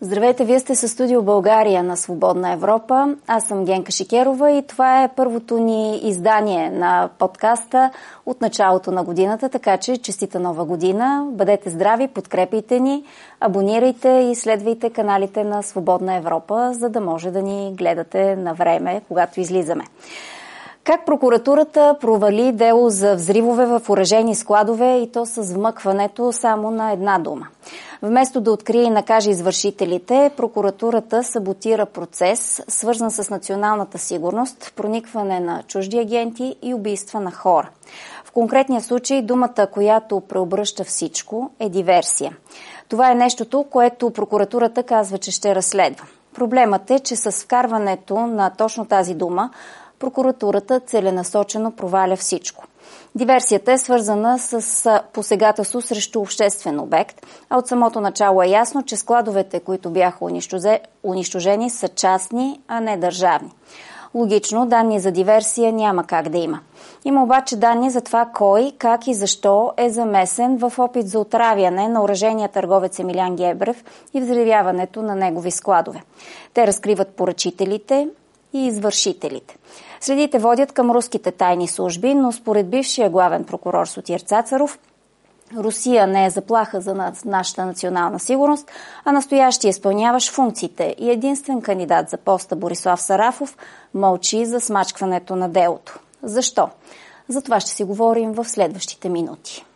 Здравейте, вие сте със студио България на Свободна Европа. Аз съм Генка Шикерова и това е първото ни издание на подкаста от началото на годината, така че честита нова година. Бъдете здрави, подкрепяйте ни, абонирайте и следвайте каналите на Свободна Европа, за да може да ни гледате на време, когато излизаме. Как прокуратурата провали дело за взривове в оръжейни складове и то с вмъкването само на една дума? Вместо да открие и накаже извършителите, прокуратурата саботира процес, свързан с националната сигурност, проникване на чужди агенти и убийства на хора. В конкретния случай думата, която преобръща всичко, е диверсия. Това е нещото, което прокуратурата казва, че ще разследва. Проблемът е, че с вкарването на точно тази дума прокуратурата целенасочено проваля всичко. Диверсията е свързана с посегателство срещу обществен обект, а от самото начало е ясно, че складовете, които бяха унищожени, са частни, а не държавни. Логично, данни за диверсия няма как да има. Има обаче данни за това кой, как и защо е замесен в опит за отравяне на оръжейния търговец Емилиан Гебрев и взривяването на негови складове. Те разкриват поръчителите и извършителите. Следите водят към руските тайни служби, но според бившия главен прокурор Сотир Цацаров, Русия не е заплаха за нашата национална сигурност, а настоящия изпълняващ функциите и единствен кандидат за поста Борислав Сарафов мълчи за смачкването на делото. Защо? За това ще си говорим в следващите минути.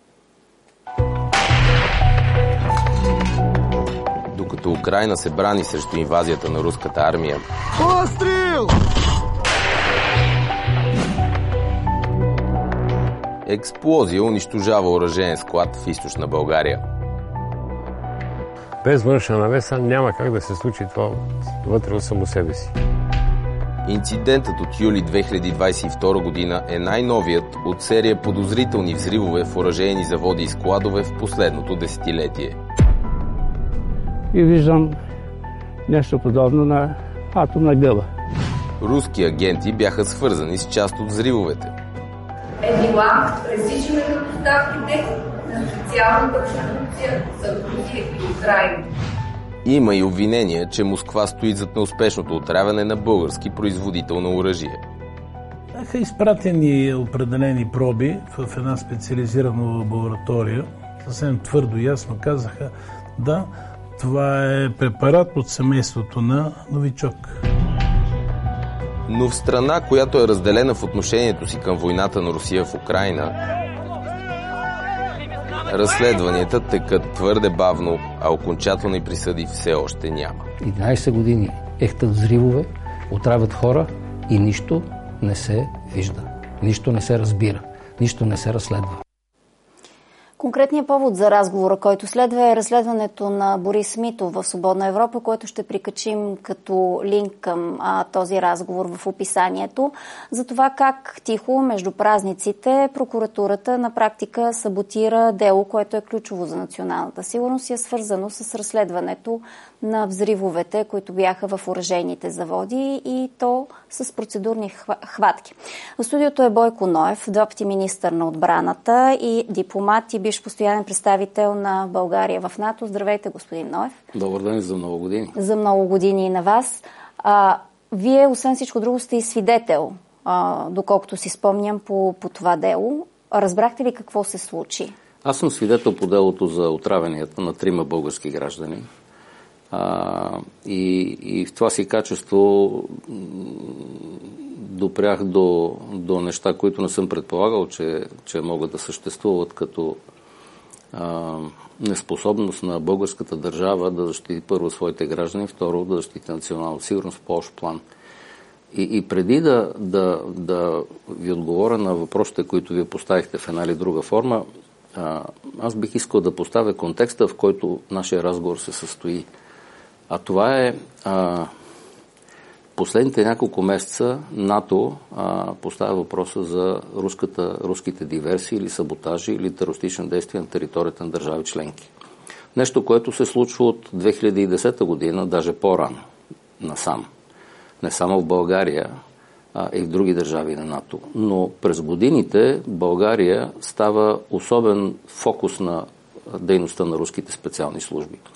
Докато Украйна се брани срещу инвазията на руската армия, Пострел! експлозия унищожава оръжеен склад в източна България. Без външна навеса няма как да се случи това вътре от само себе си. Инцидентът от юли 2022 година е най-новият от серия подозрителни взривове в оръжейни заводи и складове в последното десетилетие. И виждам нещо подобно на атомна гъба. Руски агенти бяха свързани с част от взривовете. Е била пресичане на доставките на специалната продукция за Русия и Украйна. Има и обвинения, че Москва стои зад неуспешното отравяне на български производител на оръжие. Бяха изпратени определени проби в една специализирана лаборатория. Съвсем твърдо и ясно казаха, да, това е препарат от семейството на новичок. Но в страна, която е разделена в отношението си към войната на Русия в Украйна, разследванията текат твърде бавно, а окончателни присъди все още няма. 11 години ехтат взривове, отравят хора и нищо не се вижда. Нищо не се разбира. Нищо не се разследва. Конкретният повод за разговора, който следва, е разследването на Борис Митов в Свободна Европа, който ще прикачим като линк към този разговор в описанието. За това как тихо между празниците прокуратурата на практика саботира дело, което е ключово за националната сигурност и е свързано с разследването на взривовете, които бяха в оръжейните заводи и то с процедурни хватки. В студиото е Бойко Ноев, два пъти министър на отбраната и дипломат и бивш постоянен представител на България в НАТО. Здравейте, господин Ноев. Добър ден, за много години. За много години и на вас. Вие, освен всичко друго, сте и свидетел, доколкото си спомням, по това дело. Разбрахте ли какво се случи? Аз съм свидетел по делото за отравянията на 3 български граждани. И в това си качество допрях до неща, които не съм предполагал, че могат да съществуват като неспособност на българската държава да защити първо своите граждани, второ да защити националната сигурност в по-общ план. И преди да ви отговоря на въпросите, които вие поставихте в една или друга форма, аз бих искал да поставя контекста, в който нашия разговор се състои. А това е последните няколко месеца НАТО поставя въпроса за руските диверсии или саботажи или терористични действия на територията на държави членки. Нещо, което се случва от 2010 година, даже по-рано насам. Не само в България, и в други държави на НАТО. Но през годините България става особен фокус на дейността на руските специални служби.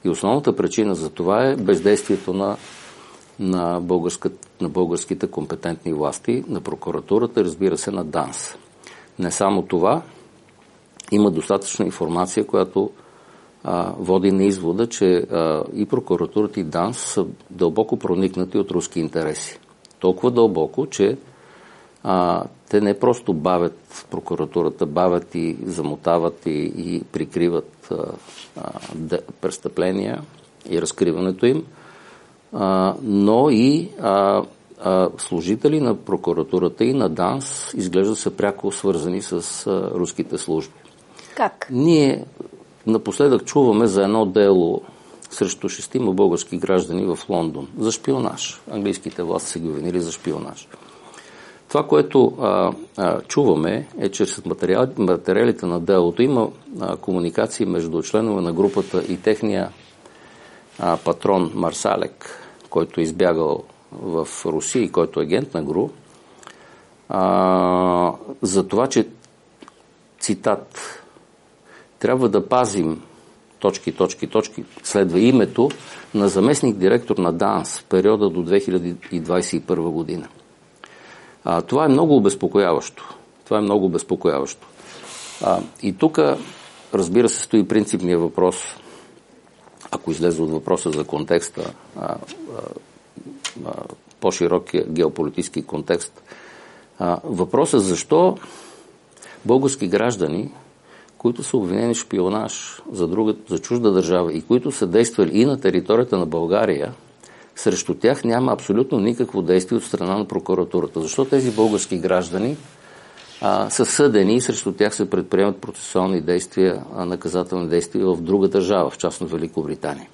И основната причина за това е бездействието на българските компетентни власти, на прокуратурата, разбира се, на ДАНС. Не само това, има достатъчно информация, която води на извода, че и прокуратурата, и ДАНС са дълбоко проникнати от руски интереси. Толкова дълбоко, че те не просто бавят прокуратурата, бавят и замотават и прикриват престъпления и разкриването им, но и служители на прокуратурата и на ДАНС изглежда са пряко свързани с руските служби. Как? Ние напоследък чуваме за едно дело срещу 6 български граждани в Лондон за шпионаж. Английските власти са ги обвинили за шпионаж. Това, което чуваме, е, че с материалите на делото има комуникации между членове на групата и техния патрон Марсалек, който е избягал в Русия и който е агент на ГРУ, за това, че, цитат, трябва да пазим точки, следва името на заместник директор на ДАНС в периода до 2021 година. Това е много обезпокояващо. И тук, разбира се, стои принципния въпрос, ако излезе от въпроса за контекста, по-широкия геополитически контекст. Въпросът защо български граждани, които са обвинени в шпионаж за чужда държава и които са действали и на територията на България, срещу тях няма абсолютно никакво действие от страна на прокуратурата. Защо тези български граждани са съдени и срещу тях се предприемат процесуални действия, наказателни действия в друга държава, в частност Великобритания?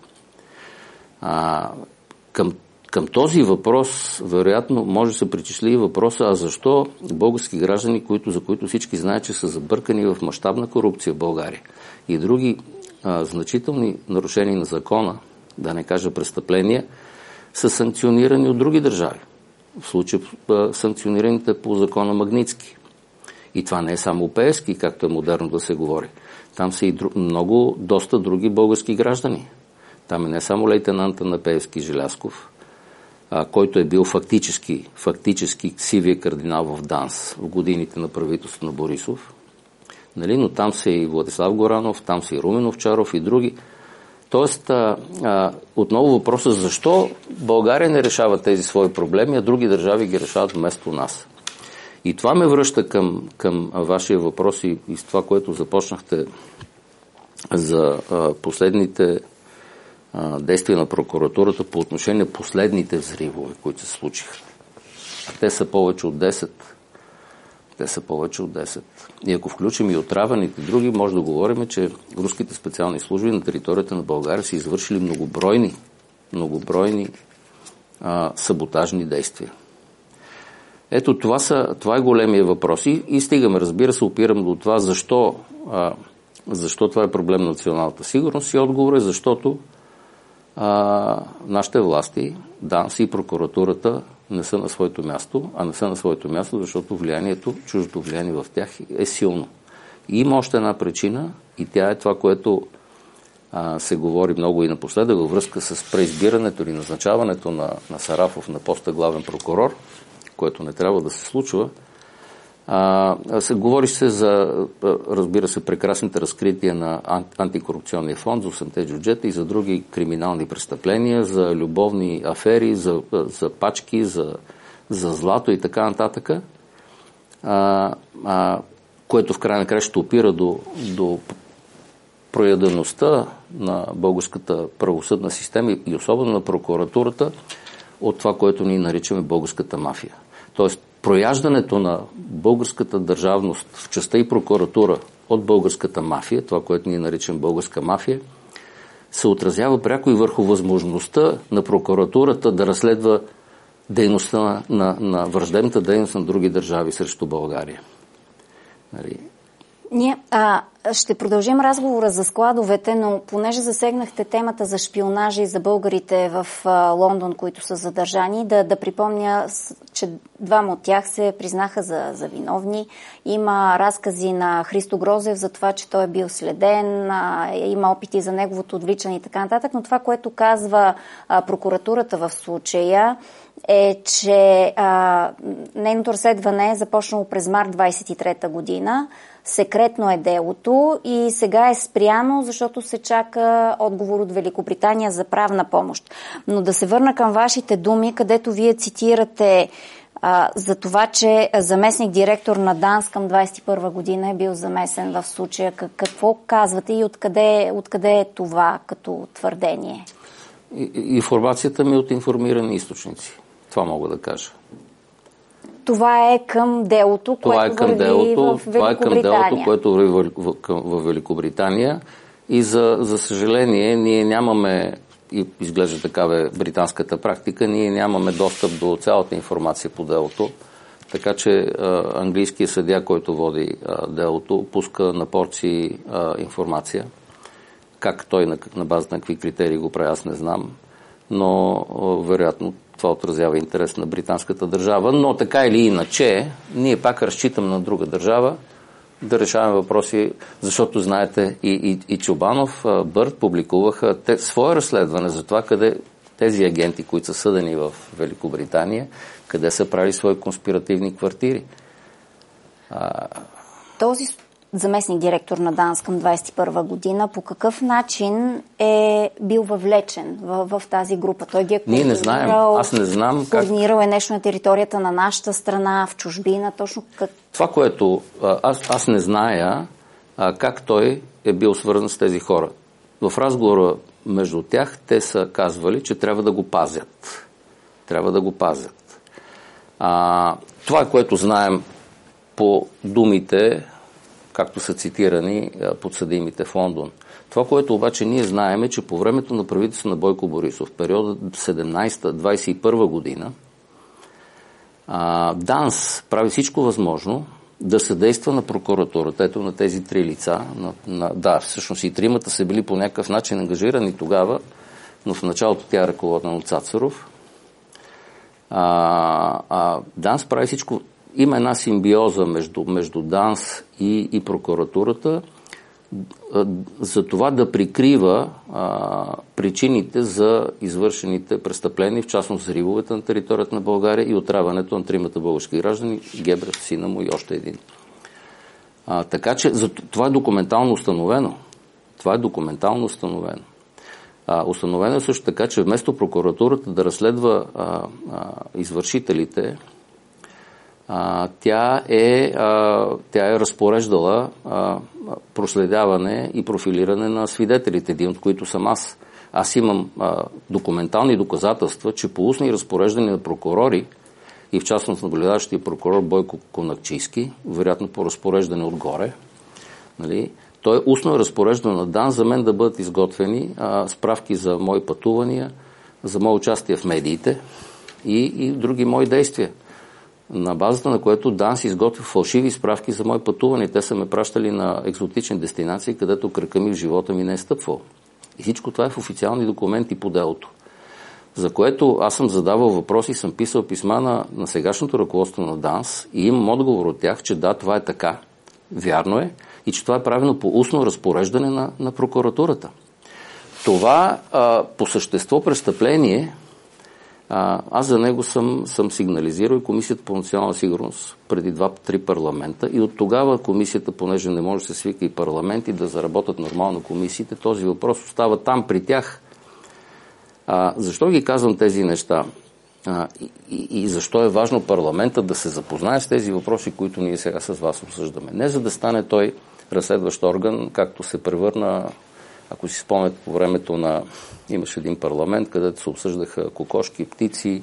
Към този въпрос, вероятно, може да се причисли и въпроса, защо български граждани, за които всички знаят, че са забъркани в мащабна корупция в България и други значителни нарушения на закона, да не кажа престъпления, са санкционирани от други държави. В случай санкционираните по закона Магнитски. И това не е само Пеевски, както е модерно да се говори. Там са и доста други български граждани. Там е не само лейтенанта на Пеевски Желязков, който е бил фактически сивия кардинал в ДАНС в годините на правителството на Борисов. Нали? Но там са и Владислав Горанов, там са и Румен Овчаров и други. Тоест, отново въпросът защо България не решава тези свои проблеми, а други държави ги решават вместо нас. И това ме връща към вашия въпрос и с това, което започнахте за последните действия на прокуратурата по отношение на последните взривове, които се случиха. Те са повече от 10. И ако включим и отравените други, може да говорим, че руските специални служби на територията на България са извършили многобройни саботажни действия. Ето това е големия въпрос. И стигаме, разбира се, опирам до това, защо това е проблем на националната сигурност и отговор е, защото нашите власти, ДАНС и прокуратурата не са на своето място, а не са на своето място, защото чуждото влияние в тях е силно. И има още една причина и тя е това, което се говори много и напоследък във връзка с преизбирането или назначаването на Сарафов на поста главен прокурор, което не трябва да се случва. Говори се за, разбира се, прекрасните разкрития на антикорупционния фонд за 8-те джуджета и за други криминални престъпления, за любовни афери, за пачки, за злато и така нататък, което в край на края ще опира до проядеността на българската правосъдна система и особено на прокуратурата от това, което ние наричаме българската мафия. Тоест, прояждането на българската държавност в частта и прокуратура от българската мафия, това, което ние наричаме българска мафия, се отразява пряко и върху възможността на прокуратурата да разследва дейността на враждебната дейност на други държави срещу България. Ние ще продължим разговора за складовете, но понеже засегнахте темата за шпионажа и за българите в Лондон, които са задържани, да припомня, че двама от тях се признаха за виновни. Има разкази на Христо Грозев за това, че той е бил следен, има опити за неговото отвличане и така нататък, но това, което казва прокуратурата в случая, е, че нейното разследване е започнало през март 23 година. Секретно е делото и сега е спряно, защото се чака отговор от Великобритания за правна помощ. Но да се върна към вашите думи, където вие цитирате за това, че заместник директор на ДАНС към 21 година е бил замесен в случая. Какво казвате и откъде е това като твърдение? Информацията ми е от информирани източници. Това мога да кажа. Това е към делото, което върви в Великобритания. Това е към делото, което върви в Великобритания. И за съжаление, ние нямаме, и изглежда такава британската практика, ние нямаме достъп до цялата информация по делото. Така че английският съдия, който води делото, пуска на порции информация. Как той, на база на какви критерии го прави, аз не знам. Но вероятно това отразява интерес на британската държава. Но така или иначе, ние пак разчитаме на друга държава да решаваме въпроси, защото знаете и Чобанов, Бърт публикуваха свое разследване за това, къде тези агенти, които са съдени в Великобритания, къде са правили свои конспиративни квартири. Този заместник директор на ДАНС към 21 година, по какъв начин е бил въвлечен в тази група? Той ги е Ние не знаем. Аз не знам как... Координирал е нещо на територията на нашата страна, в чужбина, точно как... Това, което аз не зная как той е бил свързан с тези хора. В разговора между тях те са казвали, че трябва да го пазят. Трябва да го пазят. Това, което знаем по думите, както са цитирани подсъдимите в Лондон. Това, което обаче ние знаем е, че по времето на правителството на Бойко Борисов, в периода 17-21 година, ДАНС прави всичко възможно да съдейства на прокуратурата. Ето на тези три лица. Да, всъщност и тримата са били по някакъв начин ангажирани тогава, но в началото тя е ръководена от Цацаров. ДАНС прави всичко. Има една симбиоза между ДАНС и прокуратурата за това да прикрива причините за извършените престъпления, в частност взривовете на територията на България и отравянето на тримата български граждани, Гебрев, сина му и още един. Така че това е документално установено. Установено е също така, че вместо прокуратурата да разследва извършителите, тя е разпореждала проследяване и профилиране на свидетелите, един от които съм аз. Аз имам документални доказателства, че по устни разпореждания на прокурори и в частност наблюдаващия прокурор Бойко Конакчийски, вероятно по разпореждане отгоре, нали, той устно е разпореждан на ДАНС за мен да бъдат изготвени справки за мои пътувания, за мое участие в медиите и други мои действия, на базата на което ДАНС изготвя фалшиви справки за мои пътувания. Те са ме пращали на екзотични дестинации, където кръка ми в живота ми не е стъпвал. И всичко това е в официални документи по делото. За което аз съм задавал въпроси, съм писал писма на сегашното ръководство на ДАНС и имам отговор от тях, че да, това е така, вярно е, и че това е правено по устно разпореждане на прокуратурата. Това по същество престъпление, аз за него съм сигнализирал и Комисията по национална сигурност преди 2-3 парламента и от тогава комисията, понеже не може да се свика и парламент и да заработят нормално комисиите, този въпрос остава там при тях. Защо ги казвам тези неща? И защо е важно парламентът да се запознае с тези въпроси, които ние сега с вас обсъждаме? Не за да стане той разследващ орган, както се превърна, ако си спомняте, по времето имаше един парламент, където се обсъждаха кокошки, птици,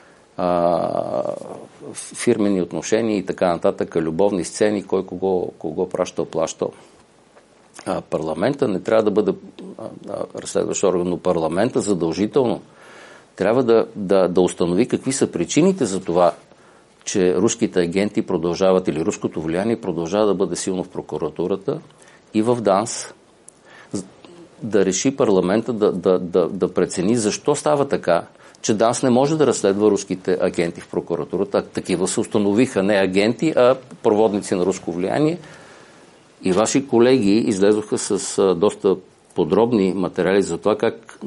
фирмени отношения и така нататък, любовни сцени, кой кого пращал, плащал. Парламента не трябва да бъде разследващ орган, но парламента задължително трябва да установи какви са причините за това, че руските агенти продължават или руското влияние продължава да бъде силно в прокуратурата и в ДАНС, да реши парламента да прецени защо става така, че ДАНС не може да разследва руските агенти в прокуратурата. Такива се установиха не агенти, а проводници на руско влияние. И ваши колеги излезоха с доста подробни материали за това как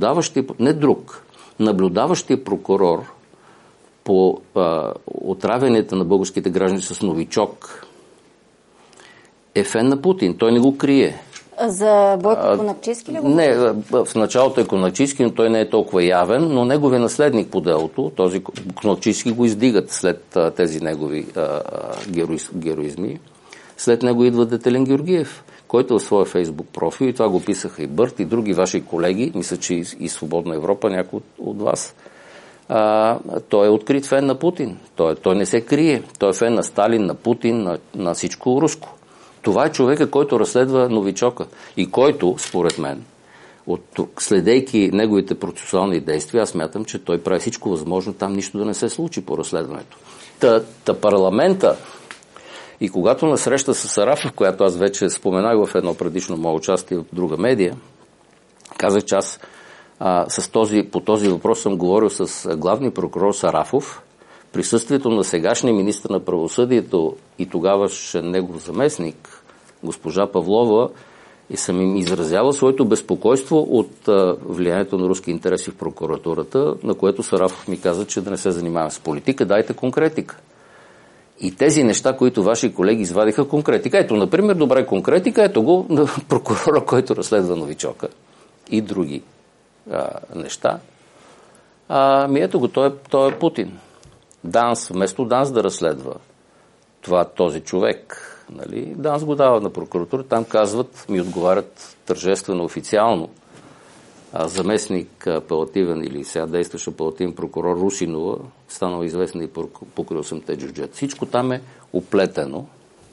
наблюдаващия прокурор по отравянето на българските граждани с новичок е фен на Путин. Той не го крие. За Бойко Конакчийски ли го? Не, в началото е Конакчийски, но той не е толкова явен, но неговият наследник по делото, този Конакчийски, го издигат след тези негови героизми. След него идва Детелин Георгиев, който в своя Фейсбук профил, и това го писаха и Бърт, и други ваши колеги, мисля, че и Свободна Европа, някой от вас. Той е открит фен на Путин. Той не се крие. Той е фен на Сталин, на Путин, на всичко руско. Това е човека, който разследва новичока и който, според мен, следейки неговите процесуални действия, аз смятам, че той прави всичко възможно там нищо да не се случи по разследването. Та парламента, и когато на среща с Сарафов, която аз вече споменах в едно предишно мое участие в друга медия, казах, че аз по този въпрос съм говорил с главния прокурор Сарафов, присъствието на сегашния министър на правосъдието и тогаваш негов заместник, госпожа Павлова, и съм им изразявал своето безпокойство от влиянието на руски интереси в прокуратурата, на което Сарафов ми каза, че да не се занимаваме с политика, дайте конкретика. И тези неща, които ваши колеги извадиха конкретика. Ето, например, добре конкретика, ето го на прокурора, който разследва новичока и други неща. Ето го, той е Путин. ДАНС, вместо ДАНС да разследва този човек, нали, ДАНС го дава на прокуратура, там казват, ми отговарят тържествено, официално, заместник апелативен или сега действащ апелативен прокурор Русинова, станала известна и покрай 8-те джуджет. Всичко там е оплетено.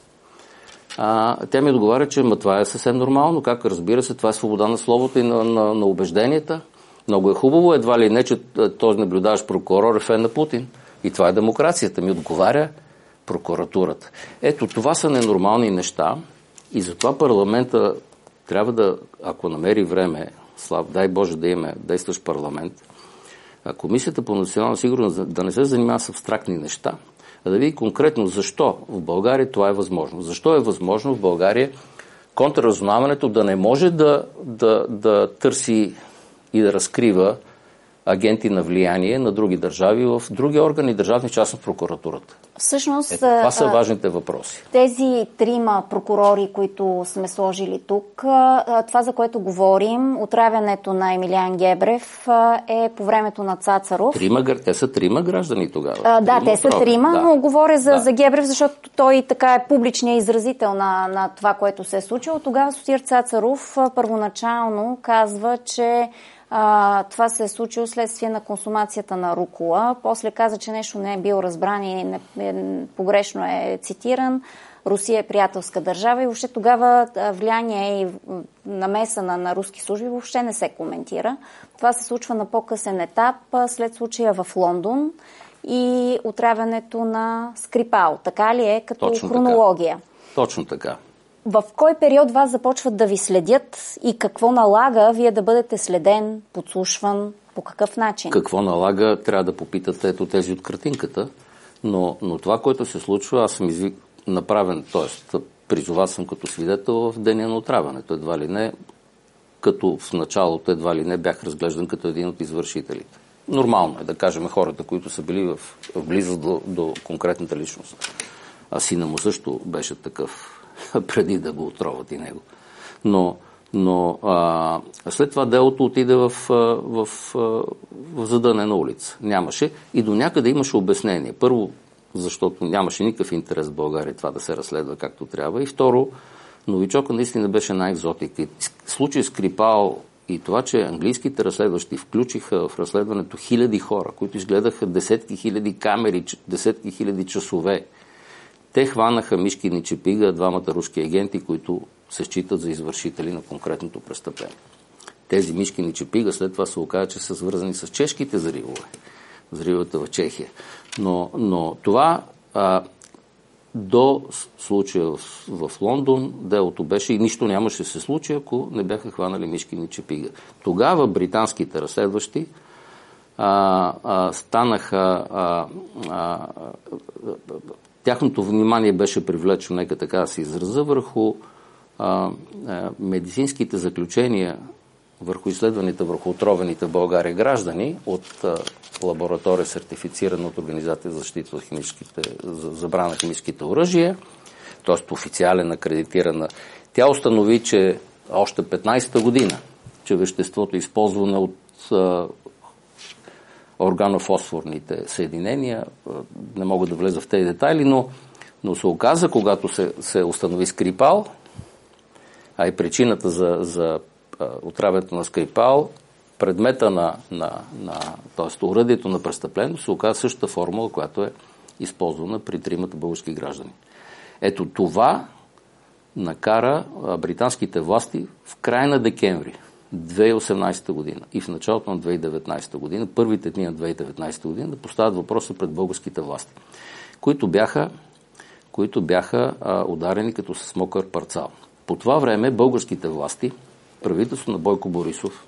Тя ми отговаря, че това е съвсем нормално. Как, разбира се, това е свобода на словото и на убежденията. Много е хубаво, едва ли не, че този наблюдаващ прокурор е фен на Путин. И това е демокрацията. Ми отговаря прокуратурата. Ето, това са ненормални неща и затова парламента трябва да, ако намери време, дай Боже да имаме действащ парламент, Комисията по национална сигурност да не се занимава с абстрактни неща, а да види конкретно защо в България това е възможно. Защо е възможно в България контрразузнаването да не може да търси и да разкрива агенти на влияние на други държави в други органи държавни, частно в прокуратурата. Всъщност, това са важните въпроси. Тези трима прокурори, които сме сложили тук, това, за което говорим, отравянето на Емилиан Гебрев е по времето на Цацаров. Те са трима граждани тогава. Те са трима, но говоря за Гебрев, защото той така е публичният изразител на това, което се е случило. Тогава Сотир Цацаров първоначално казва, че това се е случило следствие на консумацията на рукола. После каза, че нещо не е бил разбран и погрешно е цитиран. Русия е приятелска държава и въобще тогава влияние и намеса на руски служби въобще не се коментира. Това се случва на по-късен етап, след случая в Лондон и отравянето на Скрипал. Така ли е като хронология? Точно така. В кой период вас започват да ви следят и какво налага вие да бъдете следен, подслушван, по какъв начин? Какво налага, трябва да попитате ето тези от картинката, но това, което се случва, аз съм направен, т.е. призова съм като свидетел в деня на отравянето, едва ли не, като в началото едва ли не бях разглеждан като един от извършителите. Нормално е да кажем хората, които са били в близост до конкретната личност. А сина му също беше такъв преди да го отроват и него. Но след това делото отиде в задънена улица. Нямаше. И до някъде имаше обяснение. Първо, защото нямаше никакъв интерес в България това да се разследва както трябва. И второ, новичока наистина беше най-екзотик. И случай Скрипал и това, че английските разследващи включиха в разследването хиляди хора, които изгледаха десетки хиляди камери, десетки хиляди часове. Те хванаха Мишкин и Чепига, двамата руски агенти, които се считат за извършители на конкретното престъпление. Тези Мишкин и Чепига след това се оказа, че са свързани с чешките взривове. Взривата в Чехия. Но това до случая в Лондон делото беше и нищо нямаше да се случи, ако не бяха хванали Мишкин и Чепига. Тогава британските разследващи станаха тяхното внимание беше привлечено, нека така да се израза, върху медицинските заключения, върху изследваните върху отровените в България граждани от лаборатория, сертифицирана от Организация за защита от за забрана на химическите оръжия, т.е. официален акредитирана. Тя установи, че още 15-та година, че веществото е използвано от органофосфорните съединения. Не мога да влеза в тези детайли, но се оказа, когато се установи Скрипал, а и причината за отравянето на Скрипал, предмета т.е. оръдието на престъплението, се оказа същата формула, която е използвана при тримата български граждани. Ето това накара британските власти в края на декември 2018 година и в началото на 2019 година, първите дни на 2019 година, да поставят въпроса пред българските власти, които бяха ударени като с мокър парцал. По това време българските власти, правителството на Бойко Борисов,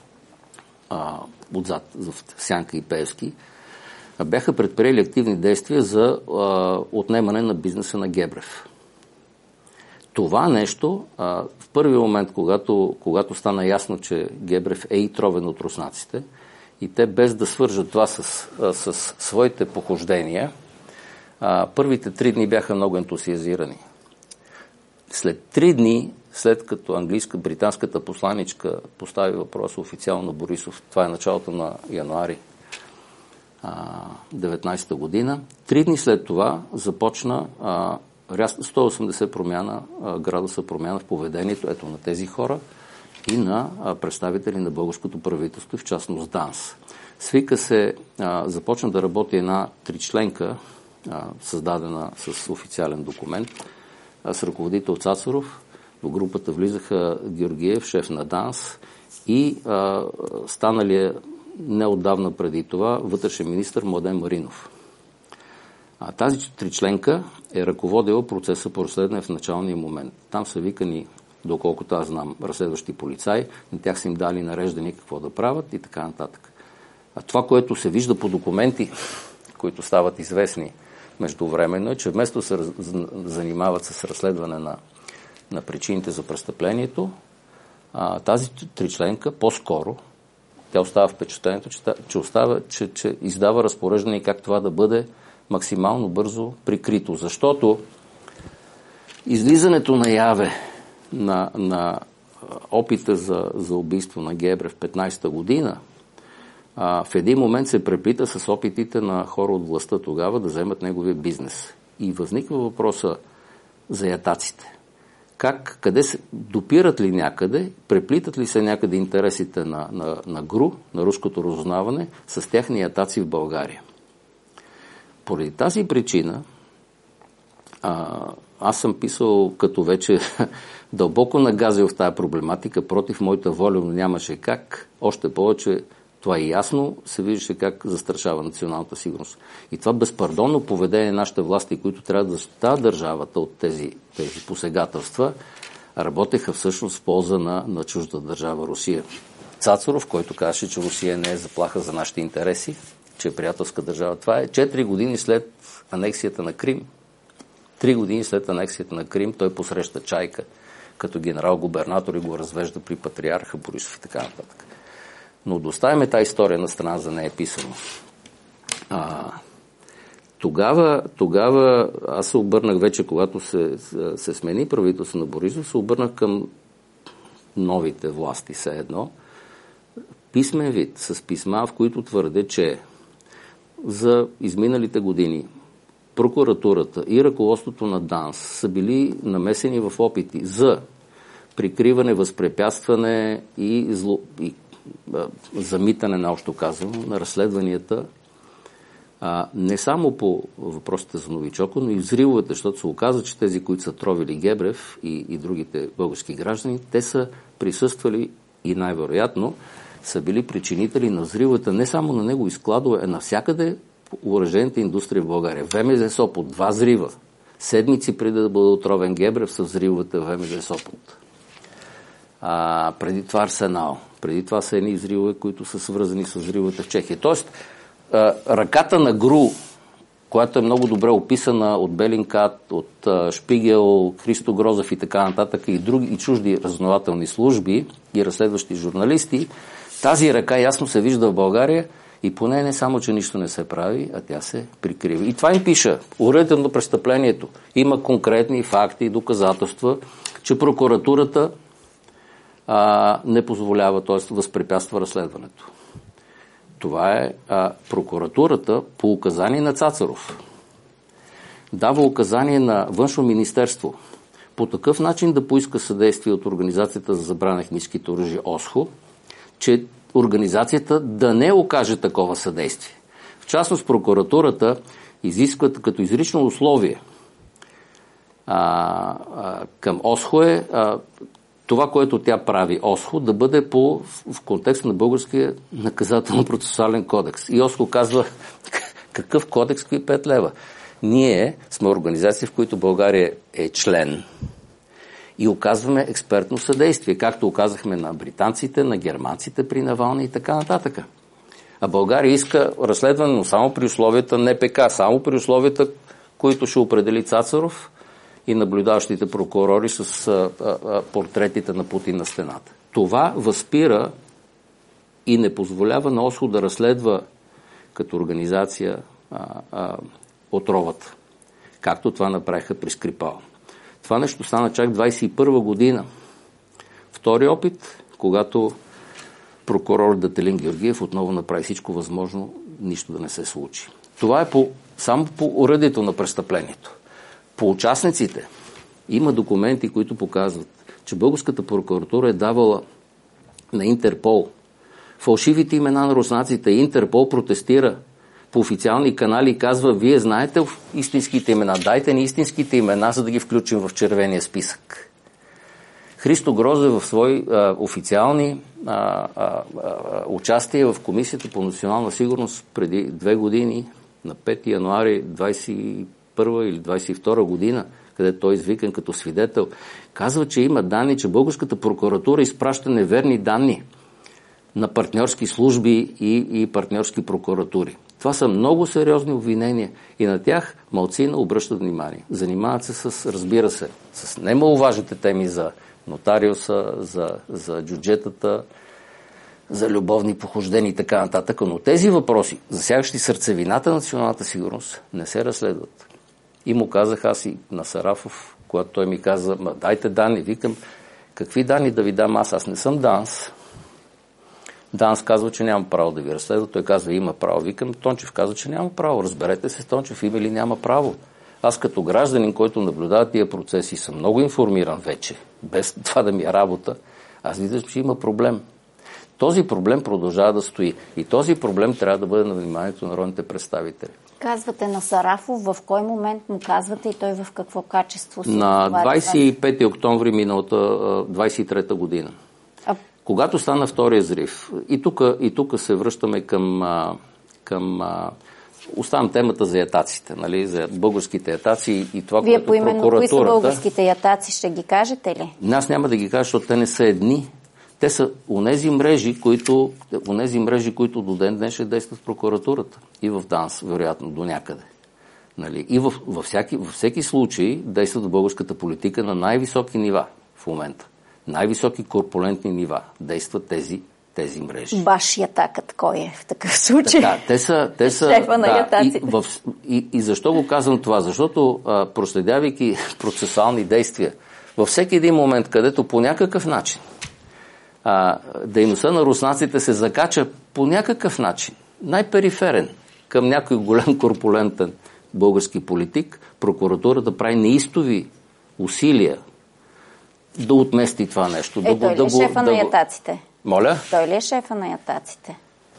отзад, в Сянка и Пеевски, бяха предприели активни действия за отнемане на бизнеса на Гебрев. Това нещо, в първи момент, когато стана ясно, че Гебрев е и тровен от руснаците, и те без да свържат това с своите похождения, първите 3 дни бяха много ентусиазирани. След 3 дни, след като британската посланичка постави въпроса официално на Борисов, това е началото на януари 19 година, 3 дни след това започна 180 градуса промяна в поведението на тези хора и на представители на българското правителство, в частност ДАНС. Започна да работи една тричленка, създадена с официален документ, с ръководител Цацаров. В групата влизаха Георгиев, шеф на ДАНС, и станалия неотдавна преди това вътрешен министър Младен Маринов. Тази тричленка е ръководила процеса по разследване в началния момент. Там са викани, доколкото аз знам, разследващи полицаи, на тях са им дали нареждания какво да правят и така нататък. А това, което се вижда по документи, които стават известни междувременно, е, че вместо се занимават с разследване на причините за престъплението, тази тричленка по-скоро тя остава впечатлението, че издава разпореждане как това да бъде максимално бързо прикрито. Защото излизането наяве на опита за убийство на Гебрев в 15-та година в един момент се преплита с опитите на хора от властта тогава да вземат неговия бизнес. И възниква въпроса за ятаците. Къде се допират ли някъде, преплитат ли се някъде интересите на ГРУ, на руското разузнаване, с техни ятаци в България? Поради тази причина аз съм писал, като вече дълбоко нагазил в тази проблематика, против моята воля, но нямаше как. Още повече това е ясно, се виждаше как застрашава националната сигурност. И това безпардонно поведение на нашите власти, които трябва да защитават държавата от тези посегателства, работеха всъщност в полза на чужда държава Русия. Цацаров, който казаше, че Русия не е заплаха за нашите интереси, че е приятелска държава. Това е 4 години след анексията на Крим. 3 години след анексията на Крим той посреща Чайка като генерал-губернатор и го развежда при патриарха Борисов и така нататък. Но доставяме тази история на страна, за нея е писано. Тогава аз се обърнах вече, когато се смени правителство на Борисов, се обърнах към новите власти, все едно, писмен вид, с писма, в които твърде, че за изминалите години прокуратурата и ръководството на ДАНС са били намесени в опити за прикриване, възпрепятстване и замитане, наобщо казано, на разследванията не само по въпросите за Новичоко, но и взривовете, защото се оказа, че тези, които са тровили Гебрев и другите български граждани, те са присъствали и най-вероятно са били причинители на взривовете не само на негови складове, а навсякъде въоръжената индустрия в България. ВМЗ Сопот, 2 взрива. Седмици преди да бъде отровен Гебрев са взривовете в ВМЗ Сопот. Преди това Арсенал. Преди това са едни взривове, които са свързани с взривовете в Чехия. Тоест, ръката на ГРУ, която е много добре описана от Белинкат, от Шпигел, Христо Грозев и така нататък, и други и чужди разузнавателни служби и разследващи журналисти, тази ръка ясно се вижда в България и поне не само, че нищо не се прави, а тя се прикрива. И това им пише. Уредено престъплението. Има конкретни факти и доказателства, че прокуратурата не позволява, т.е. възпрепятства разследването. Това е прокуратурата по указание на Цацаров. Дава указание на Външно министерство по такъв начин да поиска съдействие от Организацията за забрана на химическите оръжия ОСХО, че организацията да не окаже такова съдействие. В частност, прокуратурата изисква като изрично условие към ОСХО е това, което тя прави, ОСХО, да бъде в контекста на българския наказателно-процесуален кодекс. И ОСХО казва, какъв кодекс, какви 5 лева? Ние сме организации, в които България е член и оказваме експертно съдействие, както оказахме на британците, на германците при Навални и така нататък. А България иска разследване, но само при условията НПК, само при условията, които ще определи Цацаров и наблюдаващите прокурори с портретите на Путин на стената. Това възпира и не позволява на ОСХО да разследва като организация отровата, както това направиха при Скрипал. Това нещо стана чак 21 година. Втори опит, когато прокурор Дателин Георгиев отново направи всичко възможно, нищо да не се случи. Това е само по уредието на престъплението. По участниците има документи, които показват, че българската прокуратура е давала на Интерпол фалшивите имена на руснаците. Интерпол протестира по официални канали и казва, вие знаете истинските имена, дайте ни истинските имена, за да ги включим в червения списък. Христо Грозев в свои официални участия в Комисията по национална сигурност преди 2 години, на 5 януари 21 или 22 година, където той е извикан като свидетел, казва, че има данни, че българската прокуратура изпраща неверни данни на партньорски служби и партньорски прокуратури. Това са много сериозни обвинения и на тях малцина обръщат внимание. Занимават се разбира се, с немаловажните теми за нотариуса, за джуджетата, за любовни похождения и така нататък, но тези въпроси, засягащи сърцевината на националната сигурност, не се разследват. И му казах аз и на Сарафов, когато той ми каза, дайте данни, викам, какви данни да ви дам аз? Аз не съм ДАНС. ДАНС казва, че няма право да ви разследва. Той казва, има право. Викам, Тончев казва, че няма право. Разберете се, Тончев има или няма право. Аз като гражданин, който наблюдава тия процеси, съм много информиран вече, без това да ми е работа. Аз виждам, че има проблем. Този проблем продължава да стои. И този проблем трябва да бъде на вниманието на народните представители. Казвате на Сарафов, в кой момент му казвате и той в какво качество си? На 25 октомври миналата 23-та година. Когато стана втория взрив, и тук се връщаме към оставам темата за ятаците, нали, за българските ятаци и това, Вие което прокуратурата... кои са българските ятаци, ще ги кажете ли? Аз няма да ги кажа, защото те не са едни. Те са онези мрежи, които до ден днес ще действат в прокуратурата и в ДАНС, вероятно, до някъде. Нали? И във всеки случай действат в българската политика на най-високи нива в момента. Най-високи корпулентни нива действат тези мрежи. Баш ятакът кой е в такъв случай? Да, те са шефа на ятаците. И защо го казвам това? Защото проследявайки процесуални действия, във всеки един момент, където по някакъв начин дейността на руснаците се закача по някакъв начин, най-периферен, към някой голям корпулентен български политик, прокуратурата прави неистови усилия да отмести това нещо. Той ли е шефа на ятаците? Моля? Той ли е шефа на ятаците?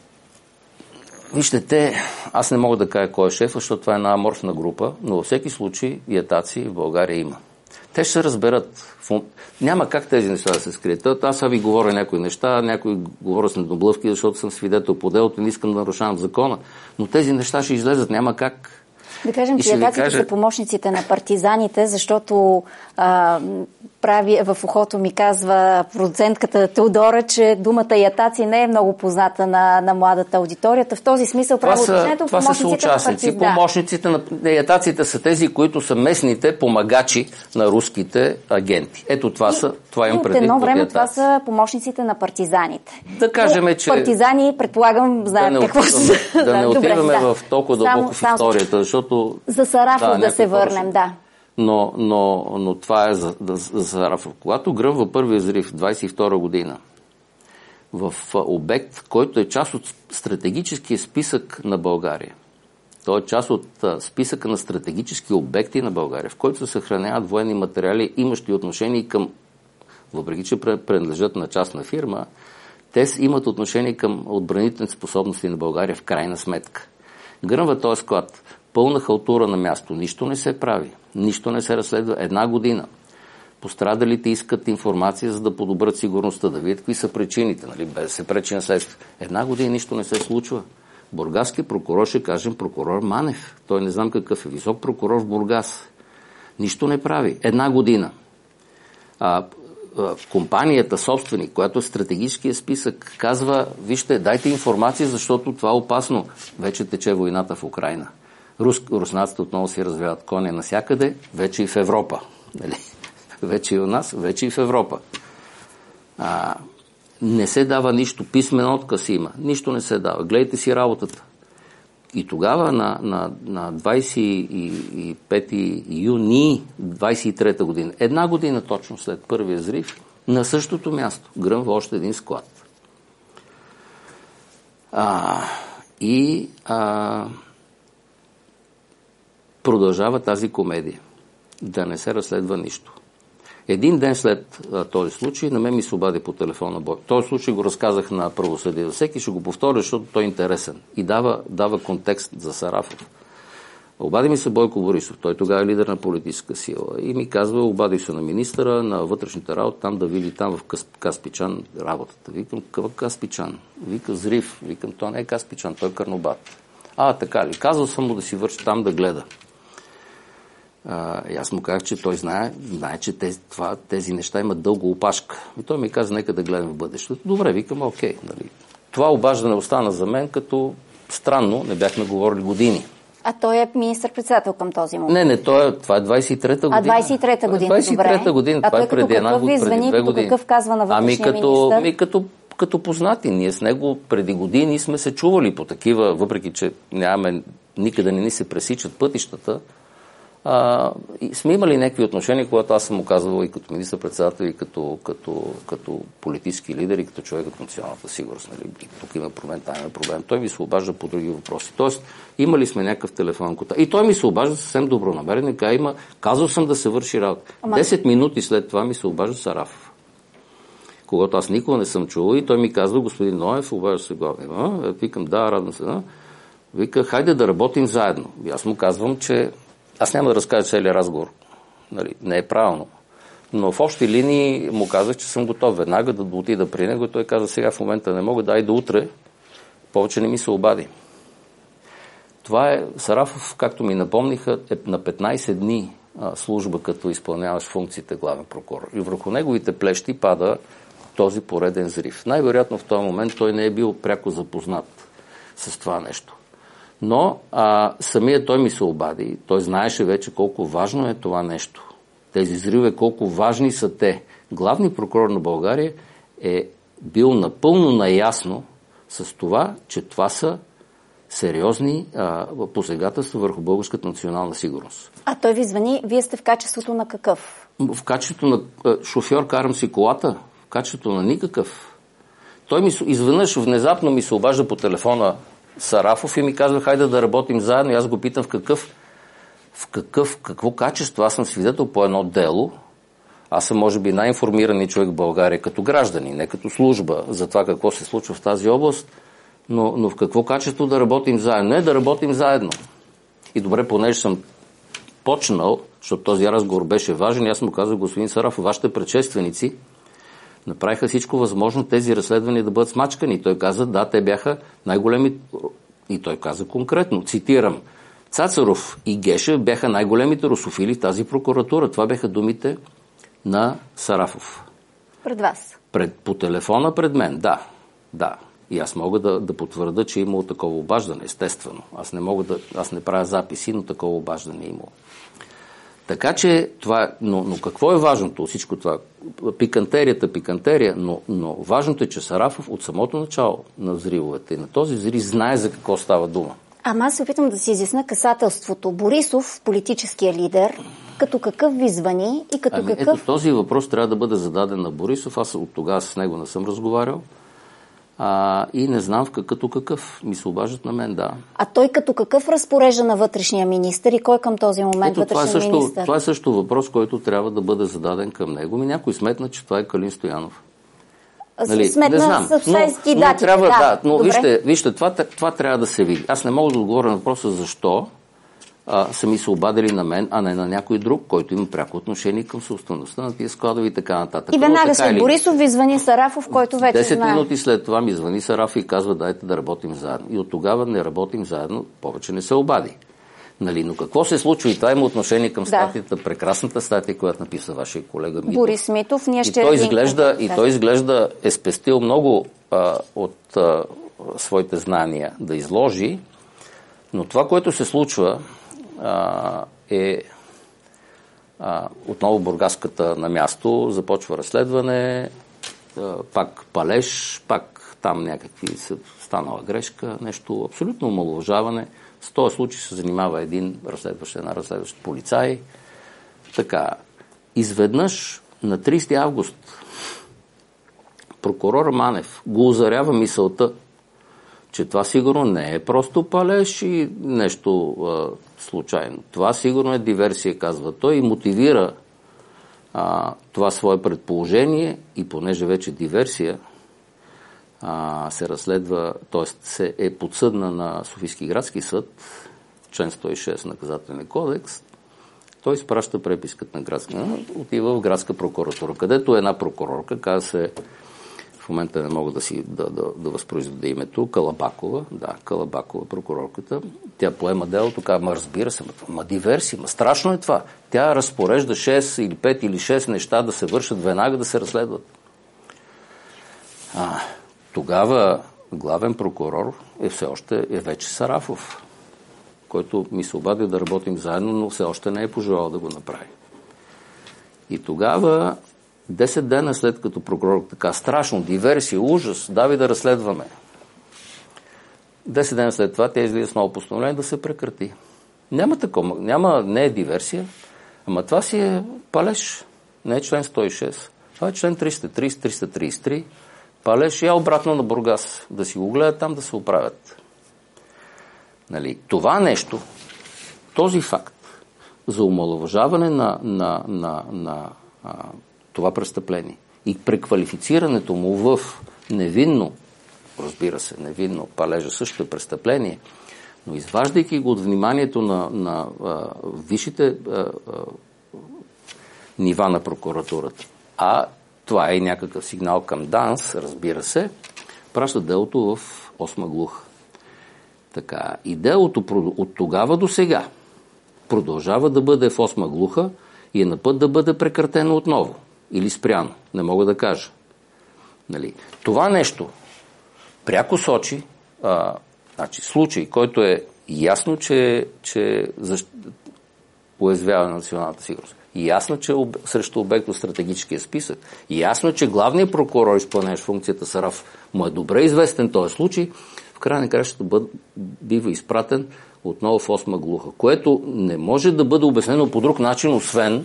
Вижте, аз не мога да кажа кой е шефа, защото това е една аморфна група, но във всеки случай ятаци в България има. Те ще се разберат. Няма как тези неща да се скрият. Аз ви говоря някои неща, някои говоря с недоблъвки, защото съм свидетел по делото и не искам да нарушавам закона, но тези неща ще излезат, няма как. Да кажем, че ятаците са помощниците на партизаните, защото прави в ухото ми казва продуцентката Теодора, че думата ятаци не е много позната на младата аудиторията. В този смисъл прави уточнението помощниците на партизани. Помощниците на ятаците са тези, които са местните помагачи на руските агенти. Ето това им предвид. Едно време това са помощниците на партизаните. Да кажем, че... Партизани, предполагам, знаят какво са. Да не отиваме в толкова дълбоко в историята, защото... За Сарафов да се върнем, да. Но това е за Сарафов. Когато гръмва първия взрив 22 година в обект, който е част от стратегическия списък на България, той е част от списъка на стратегически обекти на България, в който се съхраняват военни материали, имащи отношение към, въпреки че принадлежат на частна фирма, те имат отношение към отбранителните способности на България в крайна сметка. Гръмва този склад. Пълна халтура на място. Нищо не се прави. Нищо не се разследва. 1 година. Пострадалите искат информация, за да подобрят сигурността, да видят какви са причините, нали, без да се пречи на следствие. 1 година нищо не се случва. Бургаски прокурор, ще кажем прокурор Манев. Той не знам какъв е. Висок прокурор в Бургас. Нищо не прави. 1 година. Компанията, собственик, която е стратегическия списък, казва, вижте, дайте информация, защото това е опасно. Вече тече войната в Украйна. Руснаците отново си развиват коня насякъде, вече и в Европа. Нали? Вече и у нас, вече и в Европа. Не се дава нищо. Писмен отказ има. Нищо не се дава. Гледайте си работата. И тогава на 25 юни 23 година, 1 година точно след първия взрив, на същото място гръмва още един склад. Продължава тази комедия. Да не се разследва нищо. Един ден след този случай, на мен ми се обади по телефона Бой. Този случай го разказах на правосъдие. Всеки ще го повторя, защото той е интересен и дава контекст за Сарафов. Обади ми се Бойко Борисов, той тогава е лидер на политическа сила и ми казва, обади се на министъра на вътрешните работи, там да види там в Каспичан работата. Викам, какъв Каспичан? Вика, взрив. Викам, то не е Каспичан, той е Карнобат. Така ли? Казал съм му да си върши там да гледа. И аз му казах, че той знае че тези неща имат дълга опашка. И той ми каза, нека да гледам в бъдещето. Добре, викам, окей. Нали. Това обаждане остана за мен като странно, не бяхме говорили години. А той е министър-председател към този момент? Не, това е 23-та година. 23-та година, 23-та година, това е преди една година, преди 2 години. Какъв казва на вътрешния министър? Като познати. Ние с него преди години сме се чували по такива, въпреки че никъде не ни се пресичат пътищата, сме имали някакви отношения, когато аз съм му казвал и като министър-председател, и като политически лидер, и като човек от националната сигурност. Нали? Тук има проблем, там има проблем. Той ми се обажда по други въпроси. Тоест, имали сме някакъв телефон контакт. И той ми се обажда съвсем добронамерен. Казал съм да се върши работа. 10 минути след това ми се обажда Сарафов. Когато аз никога не съм чувал, и той ми казва, господин Ноев, обажда се главни. Викам, да, радвам се. Вика, хайде да работим заедно. И аз му казвам, че аз няма да разкажа целият разговор. Нали, не е правилно. Но в общи линии му казах, че съм готов веднага да отида при него. Той каза, сега в момента не мога, дай да утре. Повече не ми се обади. Това е, Сарафов, както ми напомниха, е на 15 дни служба, като изпълняваш функциите главен прокурор. И върху неговите плещи пада този пореден взрив. Най-вероятно в този момент той не е бил пряко запознат с това нещо. Но самия той ми се обади. Той знаеше вече колко важно е това нещо. Тези взриве, колко важни са те. Главният прокурор на България е бил напълно наясно с това, че това са сериозни посегателства върху българската национална сигурност. А той ви звъни, вие сте в качеството на какъв? В качеството на шофьор, карам си колата. В качеството на никакъв. Той ми изведнъж внезапно ми се обажда по телефона Сарафов и ми казва, хайде да работим заедно. И аз го питам в какво качество. Аз съм свидетел по едно дело. Аз съм, може би, най-информираният човек в България като гражданин, не като служба за това какво се случва в тази област, но в какво качество да работим заедно? Не, да работим заедно. И добре, понеже съм почнал, защото този разговор беше важен, аз му казах, господин Сарафов, вашите предшественици направиха всичко възможно тези разследвания да бъдат смачкани. Той каза, да, те бяха най-големи, и той каза конкретно, цитирам, Цацаров и Гешев бяха най-големите русофили в тази прокуратура. Това бяха думите на Сарафов. Пред вас? По телефона пред мен, да. И аз мога да потвърда, че е имало такова обаждане, естествено. Аз не правя записи, но такова обаждане е имало. Така че това, но какво е важното от всичко това? Пикантерия, но важното е, че Сарафов от самото начало на взривовете и на този взрив знае за какво става дума. Аз се опитам да си изясня касателството. Борисов, политическия лидер, като какъв ви звъни и като какъв... Ето този въпрос трябва да бъде зададен на Борисов. Аз от тогава с него не съм разговарял. И не знам като какъв ми се обаждат на мен, да. А той като какъв разпорежда на вътрешния министър и кой към този момент вътрешен министър? Това е също въпрос, който трябва да бъде зададен към него. Някой сметна, че това е Калин Стоянов. Сметна съвсейски дати. Но вижте, това трябва да се види. Аз не мога да отговоря на въпроса защо са ми се обадили на мен, а не на някой друг, който има пряко отношение към собствеността на тия складови и така нататък. И веднага след Борисов ви звъни Сарафов, който вече знае. 10 минути след това ми звъни Сарафов и казва, дайте да работим заедно. И от тогава не работим заедно, повече не се обади. Но какво се случва? И това има отношение към статията, прекрасната статия, която написа вашия колега Митов. Борис Митов, той изглежда е спестил много от своите знания да изложи, но това, което се случва е отново Бургаската на място, започва разследване, пак палеж, пак там някакви станала грешка, нещо абсолютно омаловажаване. С този случай се занимава една разследващ полицай. Така, изведнъж на 30 август прокурор Манев го озарява мисълта, че това сигурно не е просто палеж и нещо случайно. Това сигурно е диверсия, казва той, и мотивира това свое предположение и понеже вече диверсия се разследва, т.е. е подсъдна на Софийски градски съд, член 106 наказателен кодекс, той изпраща преписката на отива в градска прокуратура, където една прокурорка, каза се, в момента не мога да възпроизведа името, Калабакова, Калабакова прокурорката, тя поема делото, казва, разбира се, диверсия, страшно е това. Тя разпорежда 6 или 5 или 6 неща да се вършат веднага, да се разследват. Тогава главен прокурор е вече Сарафов, който ми се обади да работим заедно, но все още не е пожелал да го направи. И тогава 10 дена след като прокурор така страшно, диверсия, ужас, давай да разследваме. 10 дена след това тя излиза с ново постановление да се прекрати. Няма такова, не е диверсия, ама това си е палеж, не е член 106. Това е член 330, 333, палеж, обратно на Бургас, да си го гледат там, да се оправят. Това нещо, този факт за омаловажаване на това престъпление и преквалифицирането му в невинно, разбира се, невинно, палежа също е престъпление, но изваждайки го от вниманието на висшите нива на прокуратурата, това е някакъв сигнал към ДАНС, разбира се, праща делото в 8 глуха. Така, и делото от тогава до сега продължава да бъде в 8 глуха и е на път да бъде прекратено отново. Или спряно. Не мога да кажа. Това нещо пряко сочи случай, който е ясно, че уязвява на националната сигурност. Ясно, че срещу обект от стратегическия списък. Ясно, че главният прокурор, изпълняващ функцията Сарафов, му е добре известен този случай, в края на кращата бива изпратен отново в 8 глуха, което не може да бъде обяснено по друг начин, освен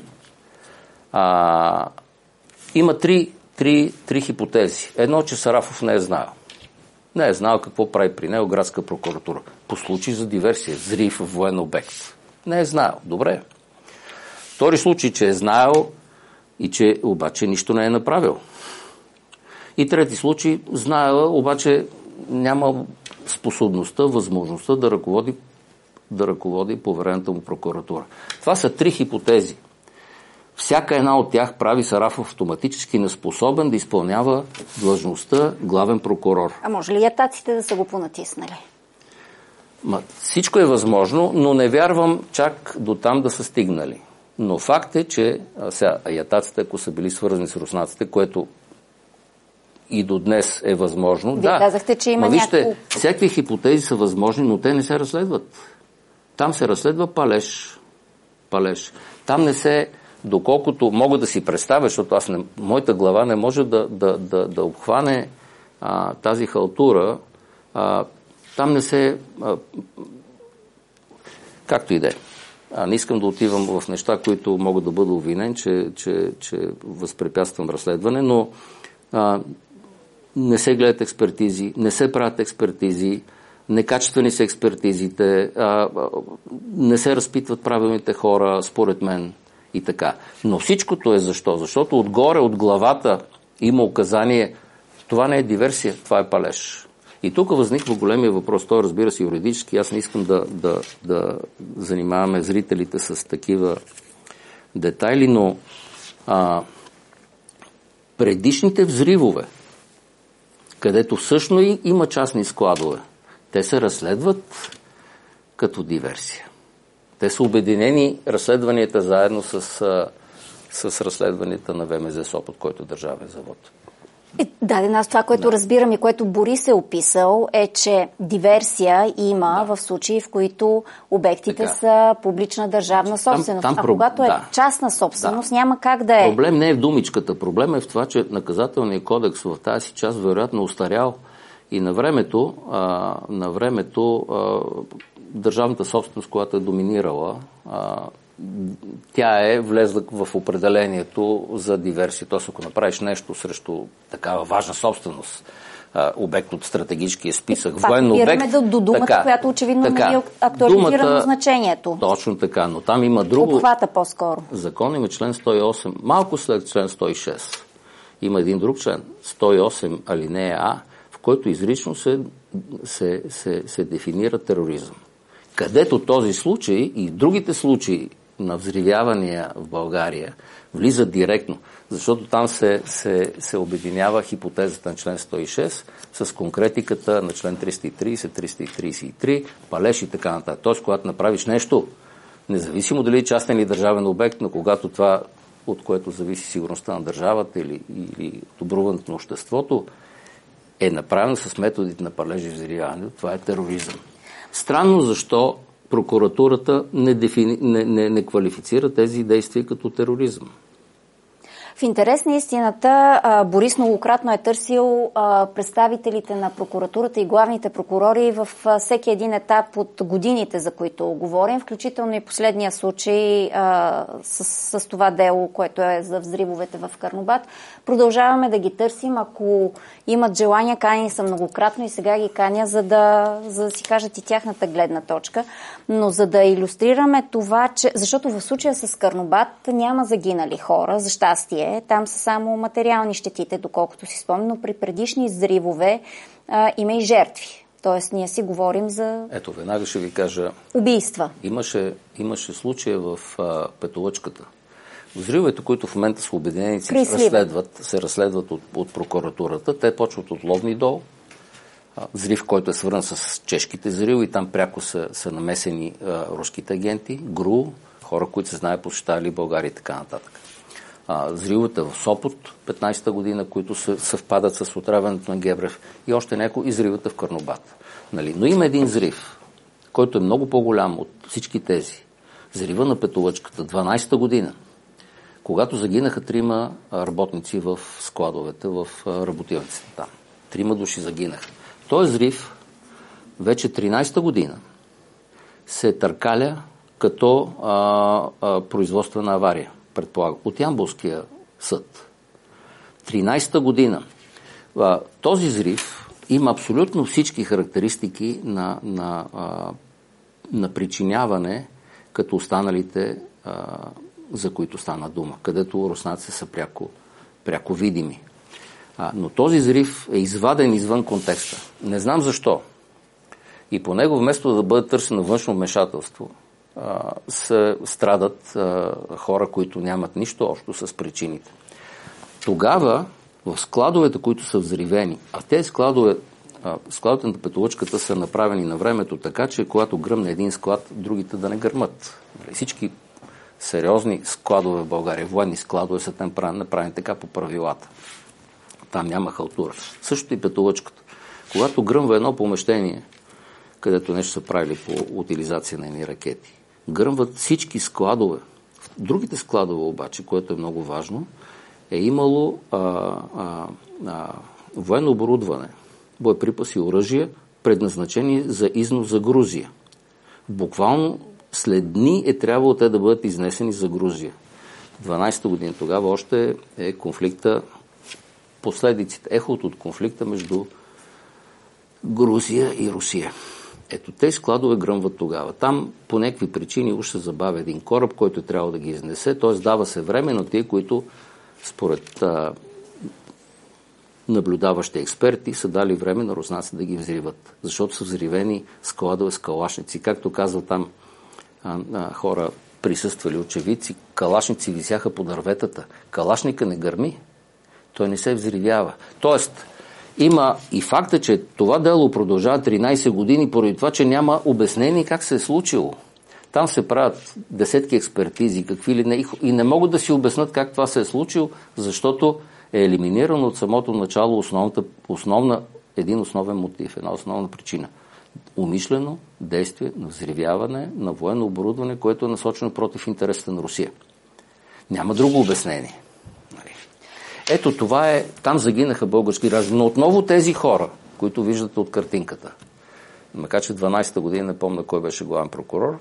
има три хипотези. Едно, че Сарафов не е знаел. Не е знаел какво прави при него градска прокуратура. По случай за диверсия, взрив в военен обект. Не е знаел. Добре. Втори случай, че е знаел и че обаче нищо не е направил. И трети случай, знаел, обаче няма способността, възможността да ръководи поверената му прокуратура. Това са 3 хипотези. Всяка една от тях прави Сарафов автоматически неспособен да изпълнява длъжността главен прокурор. А може ли ятаците да са го понатиснали? Всичко е възможно, но не вярвам чак до там да са стигнали. Но факт е, че ятаците, ако са били свързани с руснаците, което и до днес е възможно. Вие казахте, че има вижте, всякакви хипотези са възможни, но те не се разследват. Там се разследва палеж. Там не се, доколкото мога да си представя, защото моята глава не може да обхване тази халтура, там не се... както и да е. Не искам да отивам в неща, които могат да бъда обвинен, че възпрепятствам разследване, но не се гледат експертизи, не се правят експертизи, некачествени са експертизите, не се разпитват правилните хора, според мен и така. Но всичкото е защо? Защото отгоре, от главата има указание, това не е диверсия, това е палеж. И тук възниква големия въпрос, той разбира се юридически, аз не искам да занимаваме зрителите с такива детайли, но предишните взривове, където всъщност има частни складове, те се разследват като диверсия. Те са обединени разследванията заедно с разследванията на ВМЗ Сопот, който е държавен завод. Аз това, което разбирам и което Борис е описал, е, че диверсия има в случаи, в които обектите са публична държавна собственост. Когато е частна собственост, няма как да е. Проблем не е в думичката. Проблем е в това, че наказателният кодекс в тази си част вероятно остарял и на времето държавната собственост, която е доминирала, тя е влезла в определението за диверсия. Тоест, ако направиш нещо срещу такава важна собственост, обект от стратегическия списък, военен обект... до думата, която очевидно не е актуализирано значението. Точно така, но там има друго... Обхвата по-скоро. Закон има член 108, малко след член 106. Има един друг член, 108 алинея А, в който изрично се дефинира тероризъм. Където този случай и другите случаи на взривявания в България влизат директно, защото там се обединява хипотезата на член 106 с конкретиката на член 330, 333, палеж и така нататък. Тоест, когато направиш нещо, независимо дали е частен или държавен обект, но когато това, от което зависи сигурността на държавата или добруването на обществото, е направено с методите на палежи и взривяване, това е тероризъм. Странно защо прокуратурата не квалифицира тези действия като тероризъм. В интерес на истината, Борис многократно е търсил представителите на прокуратурата и главните прокурори в всеки един етап от годините, за които говорим, включително и последния случай с това дело, което е за взривовете в Карнобат. Продължаваме да ги търсим. Ако имат желания, канени са многократно и сега ги каня, за да си кажат и тяхната гледна точка. Но за да илюстрираме това, защото в случая с Карнобат няма загинали хора, за щастие. Там са само материални щетите, доколкото си спомням, но при предишни взривове има и жертви. Тоест, ние си говорим за... Ето, веднага ще ви кажа... убийства. Имаше случая в Петолъчката. Взривовете, които в момента са обединени, се разследват от прокуратурата. Те почват от Ловни дол. Взрив, който е свързан с чешките взриви и там пряко са намесени руските агенти, ГРУ, хора, които се знаят посещали България и така нататък. Взривовете в Сопот 15-та година, които съвпадат с отравянето на Гебрев и още някои изривата в Карнобат. Нали? Но има един взрив, който е много по-голям от всички тези. Взрива на Петолъчката, 12-та година, когато загинаха 3 работници в складовете, в работилниците там. 3 души загинаха. Този взрив вече 13-та година се търкаля като производствена авария, предполагам, от Ямболския съд. 13-та година. Този взрив има абсолютно всички характеристики на причиняване, като останалите, за които стана дума, където руснаците са пряко видими. Но този взрив е изваден извън контекста. Не знам защо. И по него, вместо да бъде търсено външно вмешателство, страдат хора, които нямат нищо общо с причините. Тогава в складовете, които са взривени, а тези складовете на Петолъчката са направени на времето така, че когато гръмне един склад, другите да не гърмат. Всички сериозни складове в България, военни складове са направени така по правилата. Там няма халтура. Същото и Петолъчката. Когато гръмва едно помещение, където нещо са правили по утилизация на едни ракети, гръмват всички складове. В другите складове обаче, което е много важно, е имало военно оборудване, боеприпаси и оръжия, предназначени за износ за Грузия. Буквално след дни е трябвало те да бъдат изнесени за Грузия. 12-та година тогава още е конфликта, последиците, ехото от конфликта между Грузия и Русия. Ето, тези складове гръмват тогава. Там по някакви причини уж се забавя един кораб, който трябва да ги изнесе, т.е. дава се време на тия, които според наблюдаващи експерти са дали време на руснаците да ги взриват. Защото са взривени складове с калашници. Както казва там хора, присъствали очевидци, калашници висяха по дърветата. Калашника не гърми. Той не се взривява. Тоест, има и факта, че това дело продължава 13 години поради това, че няма обяснение как се е случило. Там се правят десетки експертизи, какви ли не, и не могат да си обяснат как това се е случило, защото е елиминирано от самото начало един основен мотив, една основна причина. Умишлено действие на взривяване на военно оборудване, което е насочено против интересите на Русия. Няма друго обяснение. Ето това е, там загинаха български граждани. Но отново тези хора, които виждате от картинката, макар че 12-та година, не помня кой беше главен прокурор,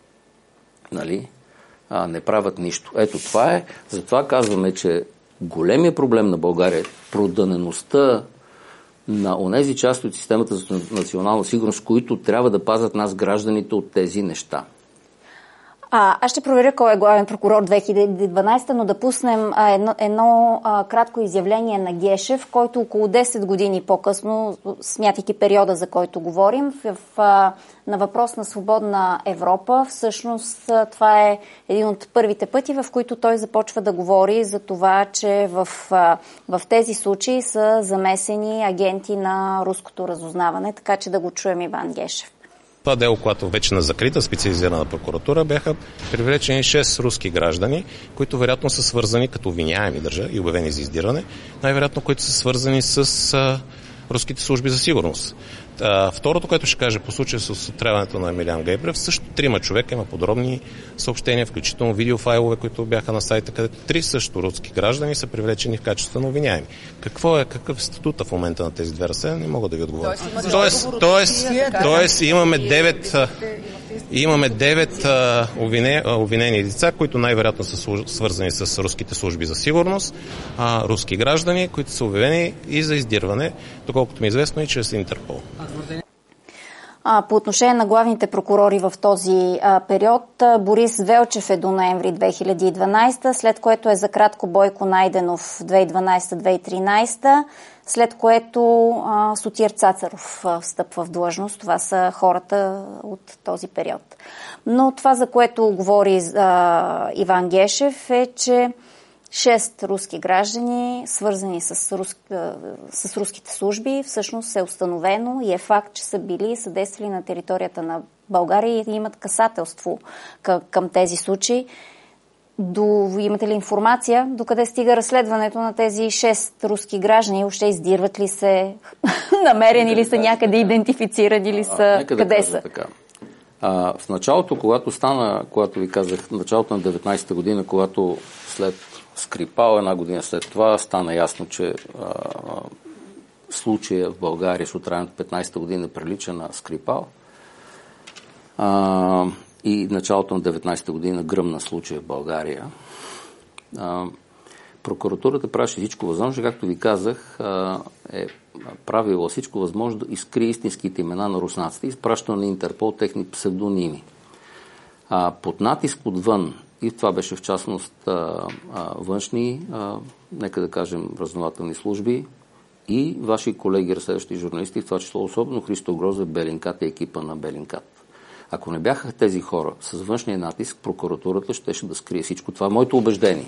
не правят нищо. Ето това е, затова казваме, че големия проблем на България е продънеността на онези части от системата за национална сигурност, които трябва да пазят нас гражданите от тези неща. Аз ще проверя кой е главен прокурор 2012, но да пуснем едно кратко изявление на Гешев, който около 10 години по-късно, смятайки периода, за който говорим, на въпрос на Свободна Европа, всъщност това е един от първите пъти, в които той започва да говори за това, че в тези случаи са замесени агенти на руското разузнаване, така че да го чуем Иван Гешев. Това дело, когато вече на закрита специализирана прокуратура, бяха привлечени 6 руски граждани, които вероятно са свързани като обвиняеми и обявени за издирване, най-вероятно които са свързани с руските служби за сигурност. Второто, което ще кажа по случая с отравянето на Емилиан Гейбрев, също 3 човека, има подробни съобщения, включително видеофайлове, които бяха на сайта, където 3 също руски граждани са привлечени в качеството на обвиняеми. Какъв е статута в момента на тези две разследвания, не мога да ви отговоря. Тоест имаме 9 обвинени лица, които най-вероятно са свързани с руските служби за сигурност, руски граждани, които са обявени и за издирване, доколкото ми е известно и чрез Интерпол. По отношение на главните прокурори в този период, Борис Велчев е до ноември 2012, след което е за кратко Бойко Найденов 2012-2013, след което Сотир Цацаров встъпва в длъжност. Това са хората от този период. Но това, за което говори Иван Гешев, е, че 6 руски граждани, свързани с руските служби, всъщност е установено и е факт, че са били и съдействали на територията на България и имат касателство към тези случаи. Имате ли информация докъде стига разследването на тези 6 руски граждани? Въобще издирват ли се, намерени ли са някъде, идентифицирани ли са, къде са? Така. В началото, когато ви казах, началото на 19-та година, когато след Скрипал, една година след това, стана ясно, че случая в България с отравянето 15-та година прилича на Скрипал. И началото на 19-та година гръмна случая в България. Прокуратурата правеше всичко възможно, както ви казах, е правила всичко възможно да изкрие истинските имена на руснаците и изпраща на Интерпол техни псевдоними. Под натиск отвън, и това беше в частност външни, нека да кажем, разузнавателни служби и ваши колеги, разследващи журналисти, в това число особено Христо Грозев, Белинкат и екипа на Белинкат. Ако не бяха тези хора с външния натиск, прокуратурата щеше да скрие всичко. Това е моето убеждение.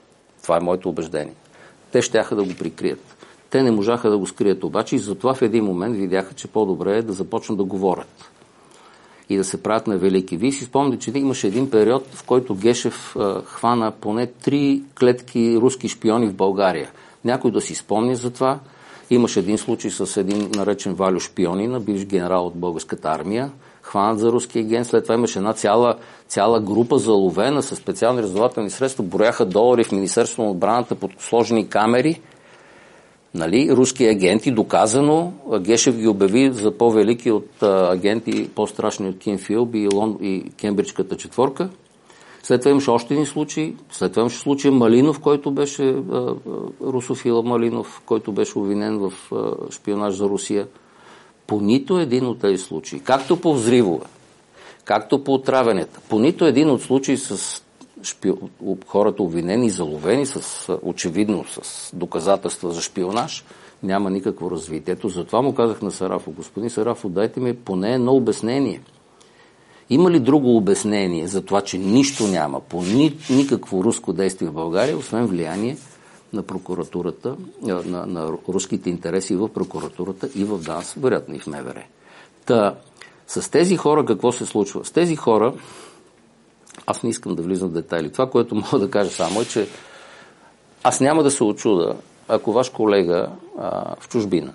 Те щяха да го прикрият. Те не можаха да го скрият обаче и затова в един момент видяха, че по-добре е да започнат да говорят. и да се правят на велики. Вие си спомняте, че имаше един период, в който Гешев хвана поне 3 клетки руски шпиони в България. Някой да си спомни за това. Имаше един случай с един наречен Валю Шпионина, бивш генерал от българската армия, хванат за руски агент. След това имаше една цяла група заловена със специални разузнавателни средства, брояха долари в Министерството на отбраната под сложени камери. Нали, руски агенти, доказано, Гешев ги обяви за по-велики от агенти, по-страшни от Ким Филби и Кембриджката четворка. След това имаше още един случай. След това имаше случай Малинов, който беше русофила Малинов, който беше обвинен в шпионаж за Русия. По нито един от тези случаи, както по взривове, както по отравянето, по нито един от случаи с хората обвинени и заловени очевидно с доказателства за шпионаж, няма никакво развитие. Ето затова му казах на Сарафов: господин Сарафов, дайте ми поне едно обяснение. Има ли друго обяснение за това, че нищо няма, по никакво руско действие в България, освен влияние на прокуратурата, на руските интереси в прокуратурата и в ДАНС, вероятно и в МВР. Та, с тези хора какво се случва? С тези хора аз не искам да влизам в детайли. Това, което мога да кажа само е, че аз няма да се очуда, ако ваш колега в чужбина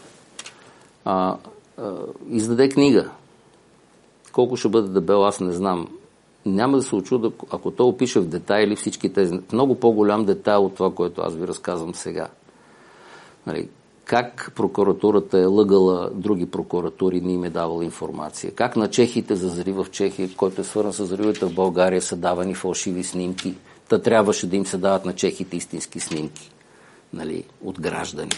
издаде книга. Колко ще бъде дебел, аз не знам. Няма да се очуда, ако той опише в детайли всички тези, много по-голям детайл от това, което аз ви разказвам сега. Нали, как прокуратурата е лъгала други прокуратури, не им е давала информация. Как на чехите за взрив в Чехия, който е свързан с взривите в България, са давани фалшиви снимки. Та трябваше да им се дават на чехите истински снимки, нали, от граждани.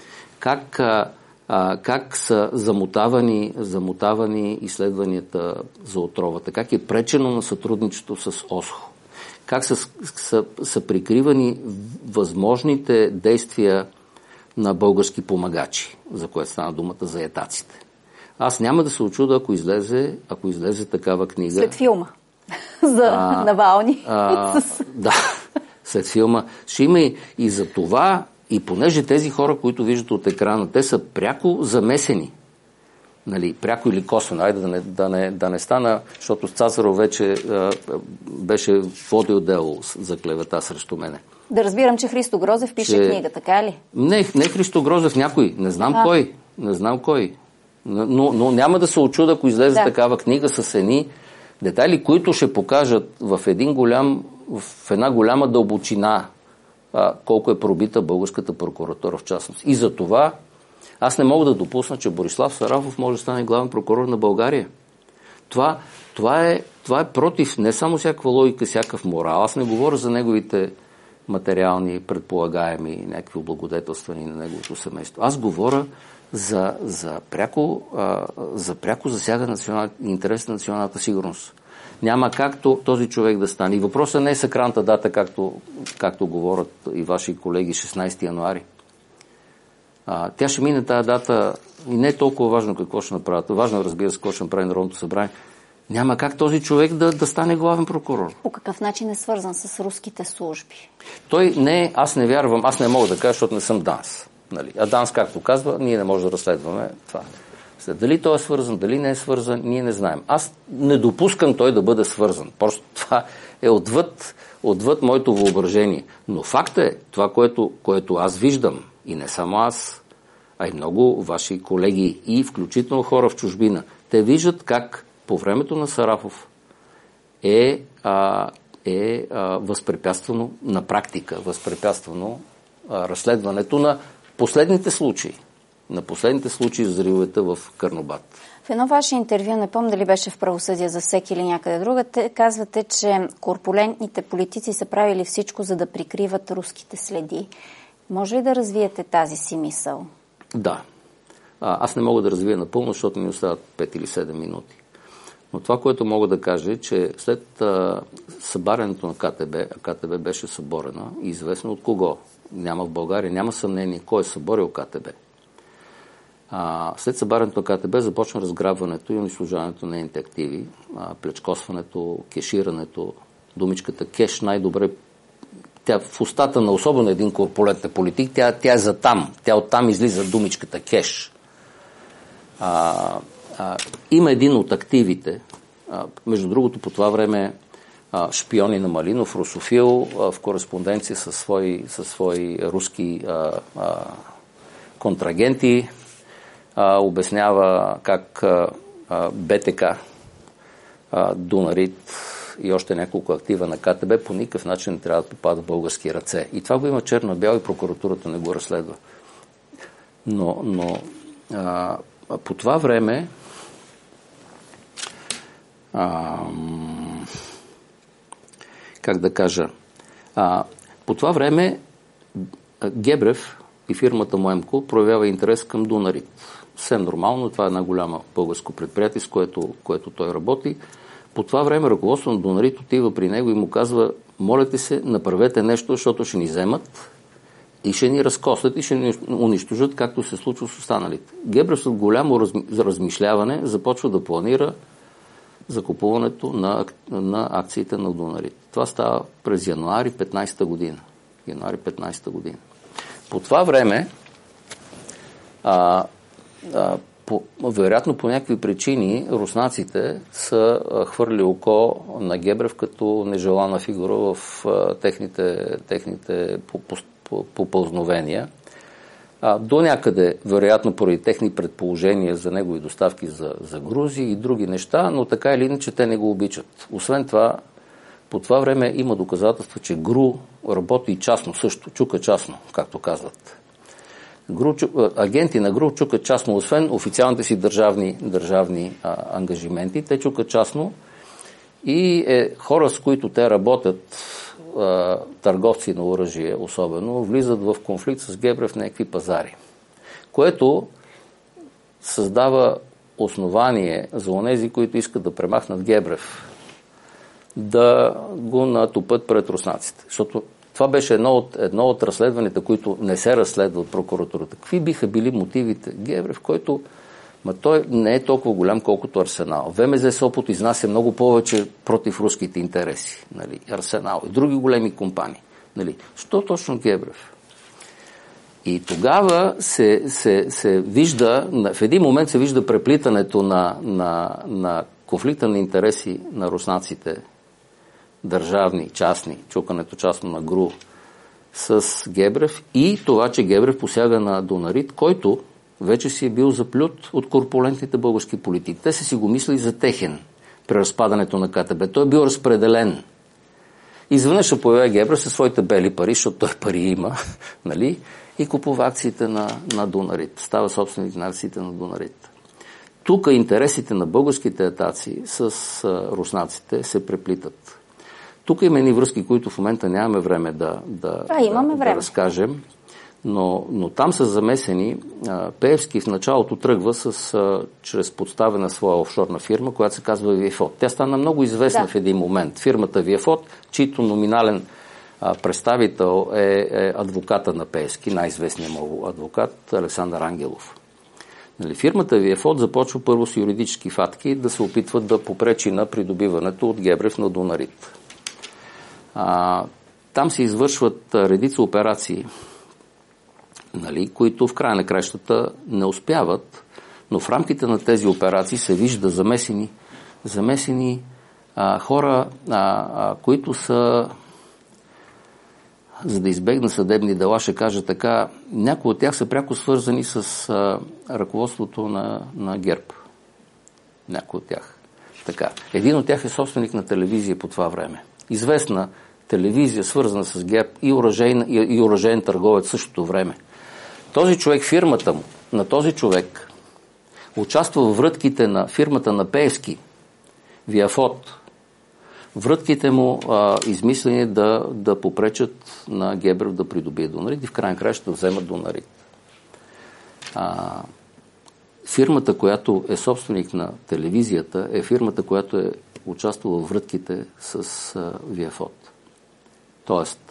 Как са замотавани изследванията за отровата, как е пречено на сътрудничество с ОСХО, как са прикривани възможните действия на български помагачи, за което стана думата за етаците. Аз няма да се очуда, ако излезе такава книга. След филма за Навални. Да, след филма. Ще има и за това. И понеже тези хора, които виждат от екрана, те са пряко замесени. Нали, пряко или косвено. Айде да не стана, защото Цацаров вече беше водил дело за клевета срещу мене. Да разбирам, че Христо Грозев пише книга, така ли? Не Христо Грозев, някой. Не знам кой. Но няма да се очуда, ако излезе такава книга с едни детайли, които ще покажат в една голяма дълбочина колко е пробита българската прокуратура в частност. И за това аз не мога да допусна, че Борислав Сарафов може да стане главен прокурор на България. Това е против не само всякаква логика, всякакъв морал. Аз не говоря за неговите материални, предполагаеми, някакви облагодетелствани на неговото семейство. Аз говоря за пряко засяга интерес на националната сигурност. Няма както този човек да стане. И въпросът не е съкранта дата, както говорят и ваши колеги, 16 януари. Тя ще мине тази дата и не е толкова важно какво ще направят. Важно, разбира се, какво ще направи Народното събрание. Няма как този човек да стане главен прокурор. По какъв начин е свързан с руските служби? Той не, аз не вярвам, аз не мога да кажа, защото не съм ДАНС. Нали? А ДАНС, както казва, ние не можем да разследваме това. Дали той е свързан, дали не е свързан, ние не знаем. Аз не допускам той да бъде свързан. Просто това е отвъд моето въображение. Но факт е, това, което аз виждам, и не само аз, а и много ваши колеги, и включително хора в чужбина, те виждат как по времето на Сарафов е възпрепятствано на практика, разследването на последните случаи. За взривовете в Карнобат. В едно ваше интервю, не помня дали беше в Правосъдие за всеки или някъде друга, казвате, че корпулентните политици са правили всичко, за да прикриват руските следи. Може ли да развиете тази си мисъл? Да. Аз не мога да развия напълно, защото ми остават 5 или 7 минути. Но това, което мога да кажа е, че след събарянето на КТБ, КТБ беше съборена и известно от кого. В България няма съмнение кой е съборил КТБ. След събарянето на КТБ започна разграбването и унищожаването на нейните активи, плечкосването, кеширането, думичката кеш най-добре, тя в устата на особено един корпулентен политик, тя е за там, тя оттам излиза думичката кеш. има един от активите, между другото по това време шпиони на Малинов, русофил, в кореспонденция със свои руски контрагенти, обяснява как БТК, Дунарит и още няколко актива на КТБ по никакъв начин не трябва да попадат в български ръце. И това го има черно-бяло и прокуратурата не го разследва. Но по това време как да кажа, по това време Гебрев и фирмата Моемко проявява интерес към Дунарит. Съвсем нормално, това е една голяма българско предприятие, с което той работи. По това време ръководството на Дунарит отива при него и му казва: моля те се, направете нещо, защото ще ни вземат и ще ни разкосят и ще ни унищожат, както се случва с останалите. Гебрев с голямо размишляване започва да планира закупуването на акциите на Дунарит. Това става през януари 15 година. По това време, вероятно по някакви причини, руснаците са хвърли око на Гебрев като нежелана фигура в техните попълзновения. До някъде, вероятно, поради техни предположения за негови доставки за Грузия и други неща, но така или иначе те не го обичат. Освен това, по това време има доказателства, че ГРУ работи частно също, чука частно, както казват. Агенти на ГРУ чукат частно, освен официалните си държавни ангажименти, те чукат частно и хора, с които те работят, търговци на оръжие особено, влизат в конфликт с Гебрев на някакви пазари, което създава основание за онези, които искат да премахнат Гебрев, да го натупат пред руснаците. Защото това беше едно от разследванията, които не се разследва от прокуратурата. Какви биха били мотивите Гебрев, който той не е толкова голям, колкото Арсенал. ВМЗ Сопот изнася много повече против руските интереси. Нали? Арсенал и други големи компании. Нали? Що точно Гебрев? И тогава се вижда, в един момент се вижда преплитането на конфликта на интереси на руснаците, държавни, частни, чукането частно на ГРУ с Гебрев и това, че Гебрев посяга на Дунарит, който вече си е бил заплют от корпулентните български политики. Те са си го мислили за техен при разпадането на КТБ. Той е бил разпределен. Изведнъж се появява Гебрев със своите бели пари, защото той пари има, нали? И купува акциите на Дунарит. Става собственик на акциите на Дунарит. Тук интересите на българските атаци с руснаците се преплитат. Тук има едни връзки, които в момента нямаме време да разкажем, но там са замесени. Пеевски в началото тръгва чрез подставена своя офшорна фирма, която се казва Виефот. Тя стана много известна в един момент. Фирмата Виефот, чийто номинален представител е адвоката на Пеевски, най-известният му адвокат Александър Ангелов. Фирмата Виефот започва първо с юридически фатки да се опитват да попречи на придобиването от Гебрев на Дунарит. Там се извършват редица операции, нали, които в края на кращата не успяват, но в рамките на тези операции се вижда замесени хора, които са, за да избегна съдебни дела, ще кажа така, някои от тях са пряко свързани с ръководството на ГЕРБ. Някои от тях. Така. Един от тях е собственик на телевизия по това време. Известна телевизия, свързана с ГЕРБ и оръжейен търговец в същото време. Този човек, фирмата му, на този човек, участва в врътките на фирмата на Пеевски, Виефот. Врътките му измислени да попречат на Гебрев да придобие Дунарит и в крайна края ще вземат Дунарит. Фирмата, която е собственик на телевизията, е фирмата, която е участвала в врътките с Виефот. Тоест,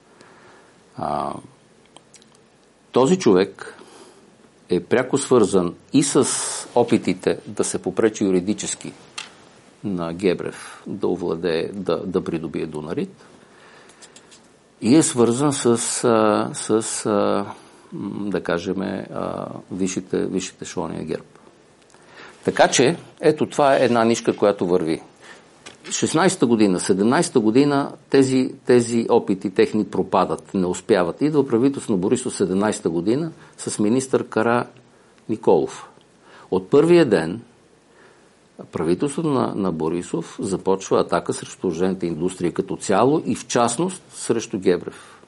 този човек е пряко свързан и с опитите да се попречи юридически на Гебрев да овладее, да придобие Дунарит и е свързан с да кажем, висшите ешелони на ГЕРБ. Така че, ето това е една нишка, която върви. 16-та година, 17-та година тези опити техни пропадат, не успяват. Идва правителство на Борисов 17-та година с министър Кара Николов. От първия ден правителството на Борисов започва атака срещу оръжейната индустрия като цяло и в частност срещу Гебрев.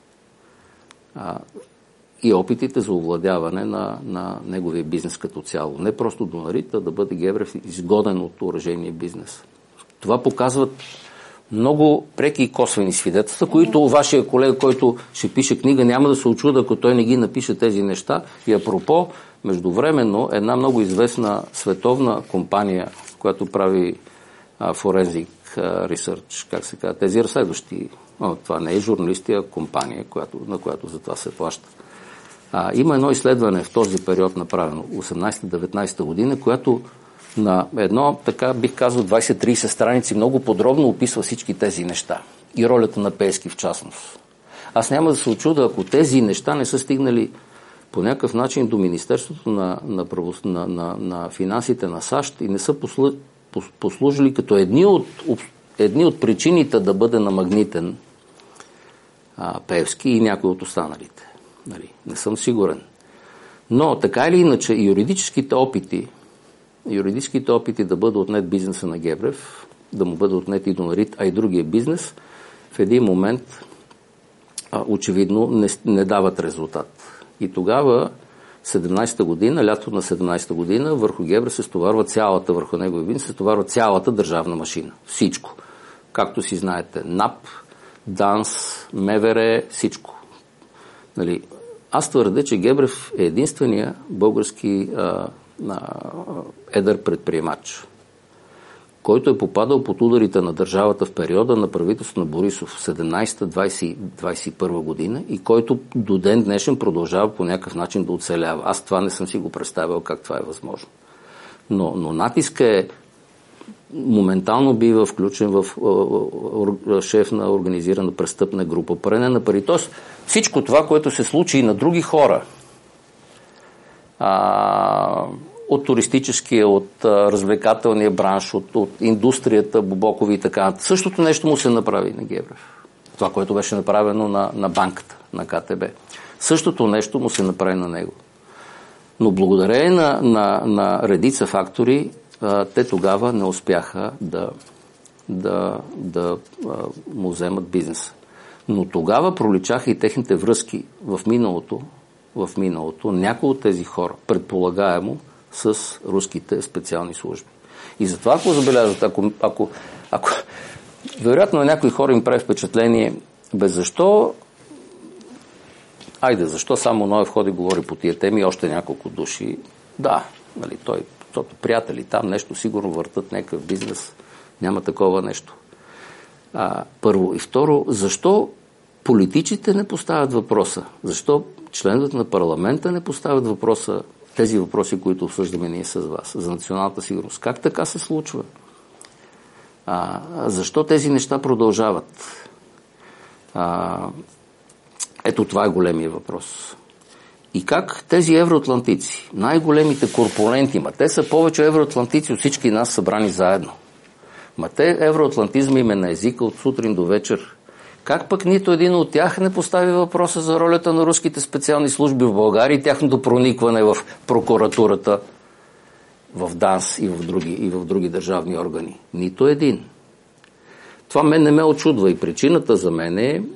И опитите за овладяване на неговия бизнес като цяло. Не просто Донарит, а да бъде Гебрев изгоден от оръжейния бизнес. Това показват много преки и косвени свидетелства, които вашия колега, който ще пише книга, няма да се очуда, ако той не ги напише тези неща. И апропо, междувременно, една много известна световна компания, която прави Forensic Research, как се казва, тези разследващи, това не е журналисти, а компания, на която за това се плаща. Има едно изследване в този период направено, 18-19 година, което на едно, така бих казал, 20-30 страници много подробно описва всички тези неща. И ролята на Пеевски в частност. Аз няма да се очуда, ако тези неща не са стигнали по някакъв начин до Министерството на финансите на САЩ и не са послужили като едни от причините да бъде намагнитен Пеевски и някой от останалите. Нали? Не съм сигурен. Но така или иначе юридическите опити да бъде отнет бизнеса на Гебрев, да му бъде отнет и Донарит, а и другия бизнес, в един момент очевидно не дават резултат. И тогава, 17-та година, лятото на 17-та година, върху Гебрев се стоварва върху неговия бизнес се стоварва цялата държавна машина. Всичко. Както си знаете, НАП, ДАНС, МВР, всичко. Нали, аз твърдя, че Гебрев е единствения български едър предприемач, който е попадал под ударите на държавата в периода на правителството на Борисов 17-21 година и който до ден днешен продължава по някакъв начин да оцелява. Аз това не съм си го представил как това е възможно. Но натиск моментално бива включен в шеф на организирана престъпна група. Пране на пари. Тоест всичко това, което се случи и на други хора, от туристическия, от развлекателния бранш, от индустрията, Бобокови и така. Същото нещо му се направи на Гебрев. Това, което беше направено на банката, на КТБ. Същото нещо му се направи на него. Но благодарение на редица фактори, те тогава не успяха да му вземат бизнеса. Но тогава проличаха и техните връзки в миналото. Някои от тези хора, предполагаемо, с руските специални служби. И затова, ако забелязвате, ако вероятно на някои хора им прави впечатление, защо само Ноев ходи говори по тия теми и още няколко души. Да, нали, защото приятели там нещо сигурно въртат някакъв бизнес. Няма такова нещо. Първо. И второ, защо политиците не поставят въпроса? Защо членовете на парламента не поставят въпроса, тези въпроси, които обсъждаме ние с вас, за националната сигурност? Как така се случва? Защо тези неща продължават? Ето това е големия въпрос. И как тези евроатлантици, най-големите корполенти, те са повече евроатлантици от всички нас събрани заедно. Те евроатлантизма им е на езика от сутрин до вечер. Как пък нито един от тях не постави въпроса за ролята на руските специални служби в България и тяхното проникване в прокуратурата, в ДАНС и в други държавни органи? Нито един. Това мен не ме очудва и причината за мен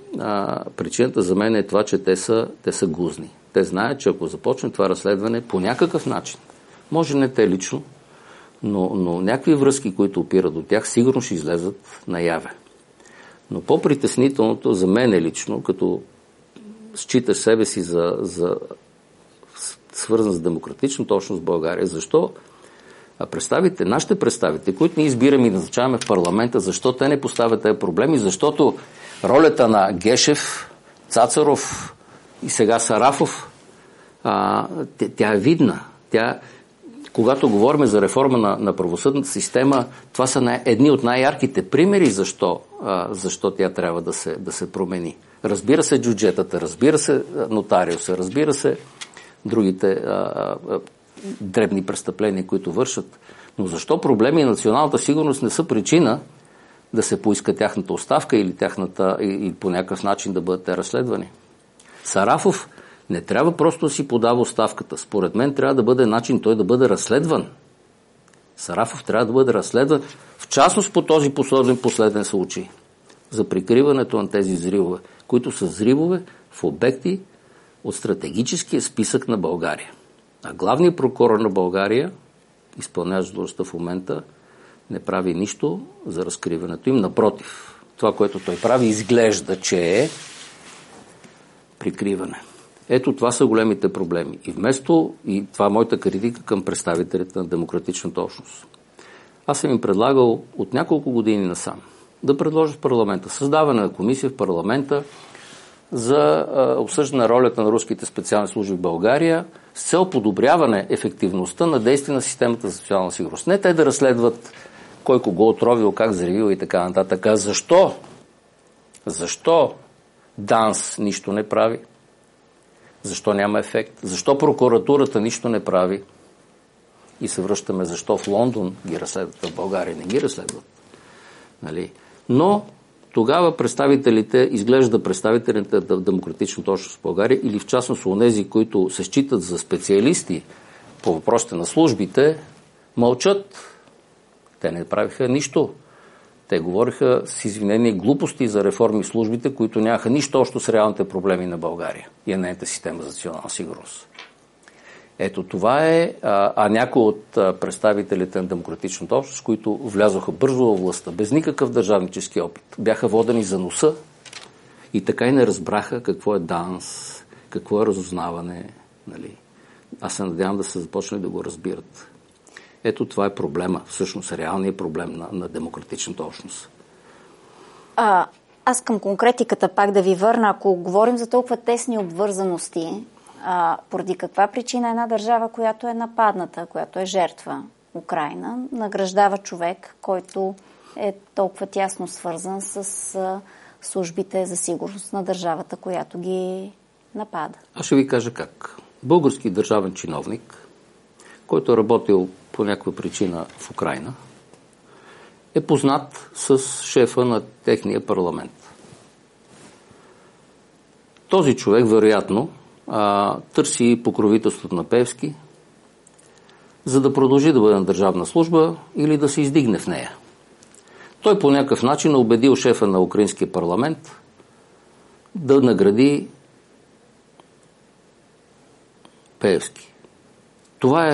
е това, че те са гузни. Те знаят, че ако започне това разследване по някакъв начин, може не те лично, но някакви връзки, които опират до тях, сигурно ще излезат наяве. Но по-притеснителното за мен лично, като считаш себе си за свързан с демократичната общност в България, защо нашите представители, които ние избираме и назначаваме в парламента, защо те не поставят тези проблеми? Защото ролята на Гешев, Цацаров и сега Сарафов, тя е видна. Когато говорим за реформа на правосъдната система, това са едни от най-ярките примери защо тя трябва да се промени. Разбира се джуджетата, разбира се нотариуса, разбира се другите дребни престъпления, които вършат. Но защо проблеми и националната сигурност не са причина да се поиска тяхната оставка или по някакъв начин да бъдат те разследвани? Сарафов не трябва просто да си подава оставката. Според мен трябва да бъде начин той да бъде разследван. Сарафов трябва да бъде разследван, в частност по този последен случай, за прикриването на тези взривове, които са взривове в обекти от стратегическия списък на България. А главният прокурор на България, изпълняващ длъжността в момента, не прави нищо за разкриването им. Напротив, това, което той прави, изглежда, че е прикриване. Ето това са големите проблеми. И това е моята критика към представителите на демократичната общност. Аз съм им предлагал от няколко години насам да предложа в парламента създаване на комисия в парламента за обсъждане ролята на руските специални служби в България с цел подобряване ефективността на действие на системата за социална сигурност. Не те да разследват кой кого отровил, как взривил и така нататък. Защо? Защо ДАНС нищо не прави? Защо няма ефект? Защо прокуратурата нищо не прави? И се връщаме защо в Лондон ги разследват, в България не ги разследват. Нали? Но тогава изглежда представителите на демократичната общност в България или в частност онези, които се считат за специалисти по въпросите на службите, мълчат. Те не правиха нищо. Те говориха с извинение глупости за реформи в службите, които нямаха нищо общо с реалните проблеми на България и нейната система за национална сигурност. Ето това е, някои от представителите на демократичната общност, които влязоха бързо във властта, без никакъв държавнически опит, бяха водени за носа и така и не разбраха какво е ДАНС, какво е разузнаване. Нали? Аз се надявам да се започне да го разбират. Ето това е проблема, всъщност реалният проблем на демократичната общност. Аз към конкретиката пак да ви върна. Ако говорим за толкова тесни обвързаности, поради каква причина една държава, която е нападната, която е жертва, Украйна, награждава човек, който е толкова тясно свързан с службите за сигурност на държавата, която ги напада? Аз ще ви кажа как. Български държавен чиновник, който е работил по някаква причина в Украйна, е познат с шефа на техния парламент. Този човек, вероятно, търси покровителството на Пеевски, за да продължи да бъде на държавна служба или да се издигне в нея. Той по някакъв начин е убедил шефа на украинския парламент да награди Пеевски. Това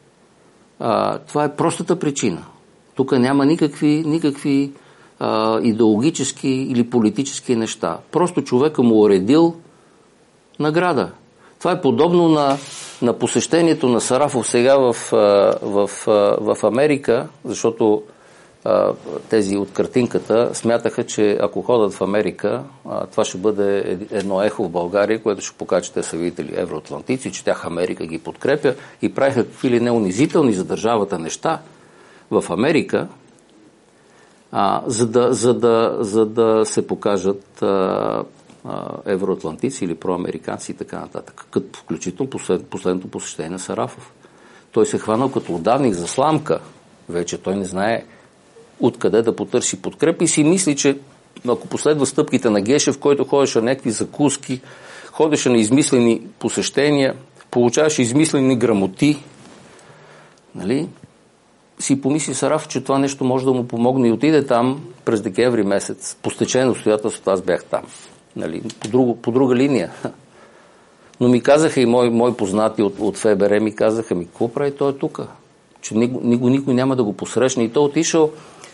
е простата причина. Тук няма никакви идеологически или политически неща. Просто човека му уредил награда. Това е подобно на посещението на Сарафов сега в Америка, защото тези от картинката смятаха, че ако ходят в Америка, това ще бъде едно ехо в България, което ще покаже, че те са видели евроатлантици, че тях Америка ги подкрепя и правиха какви ли не унизителни за държавата неща в Америка, за да се покажат евроатлантици или проамериканци и така нататък. Като включително последното посещение на Сарафов. Той се хванал като удавник за сламка. Вече той не знае откъде да потърси подкрепа и си мисли, че ако последва стъпките на Гешев, който ходеше на някакви закуски, ходеше на измислени посещения, получаваше измислени грамоти, нали? Си помисли Сарафов, че това нещо може да му помогне и отиде там през декември месец. По стечение на обстоятелството аз бях там. Нали? По друга линия. Но ми казаха и мои познати от ФБР ми казаха, какво прави той тук? Че никой няма да го посрещне. И той отишъл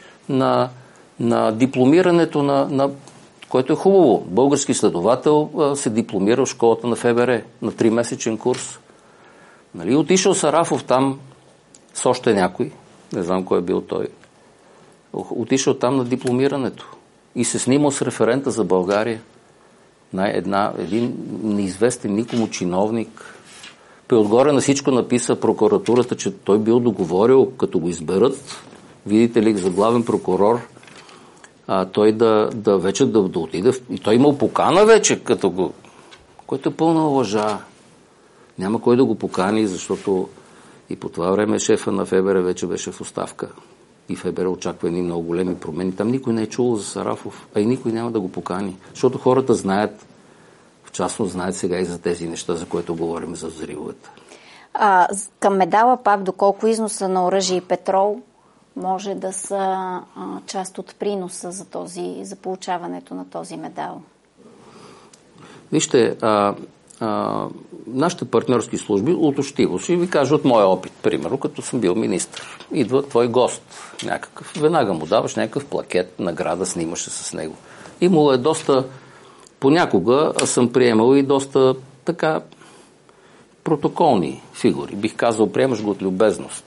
на дипломирането на което е хубаво. Български следовател се дипломира в школата на ФБР на 3-месечен курс. Нали? Отишъл Сарафов там с още някой. Не знам кой е бил той. Отишъл там на дипломирането. И се снимал с референта за България. Един неизвестен никому чиновник. Отгоре на всичко написа прокуратурата, че той бил договорил, като го изберат, видите ли, за главен прокурор, той вече да отиде. И той имал покана вече, което е пълна лъжа. Няма кой да го покани, защото И по това време шефа на ФБР вече беше в оставка. И ФБР очаква едни много големи промени. Там никой не е чул за Сарафов, а и никой няма да го покани. Защото хората знаят, в частност знаят сега и за тези неща, за което говорим за взривовете. Към медала пак, доколко износа на оръжие и петрол може да са част от приноса за получаването на този медал? Вижте, нашите партньорски служби уточтиво, ще ви кажа от моя опит, примерно, като съм бил министър. Идва твой гост някакъв, веднага му даваш някакъв плакет, награда, снимаш се с него. Имало е доста, понякога съм приемал и доста така протоколни фигури. Бих казал, приемаш го от любезност.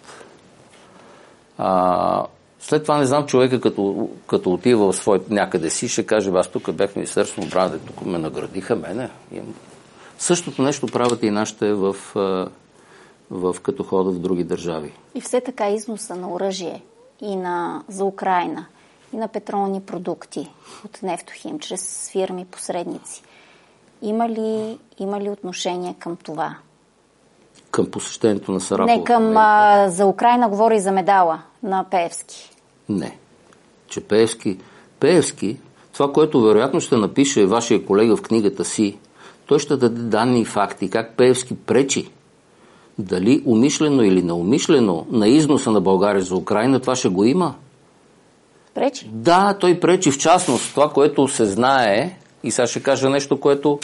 След това не знам, човека като отива в своето някъде си, ще каже, аз тук бях в Министерство на отбраната, тук ме наградиха мене. Същото нещо правят и нашите като ходят в други държави. И все така износа на оръжие и за Украйна, и на петролни продукти от Нефтохим, чрез фирми посредници. Има ли отношение към това? Към посещението на Сарафов? Не, за Украйна говори за медала на Пеевски. Не. Че Пеевски, това, което вероятно ще напише вашия колега в книгата си, той ще даде данни и факти, как Пеевски пречи, дали умишлено или неумишлено, на износа на България за Украйна, това ще го има. Пречи? Да, той пречи, в частност това, което се знае, и сега ще кажа нещо, което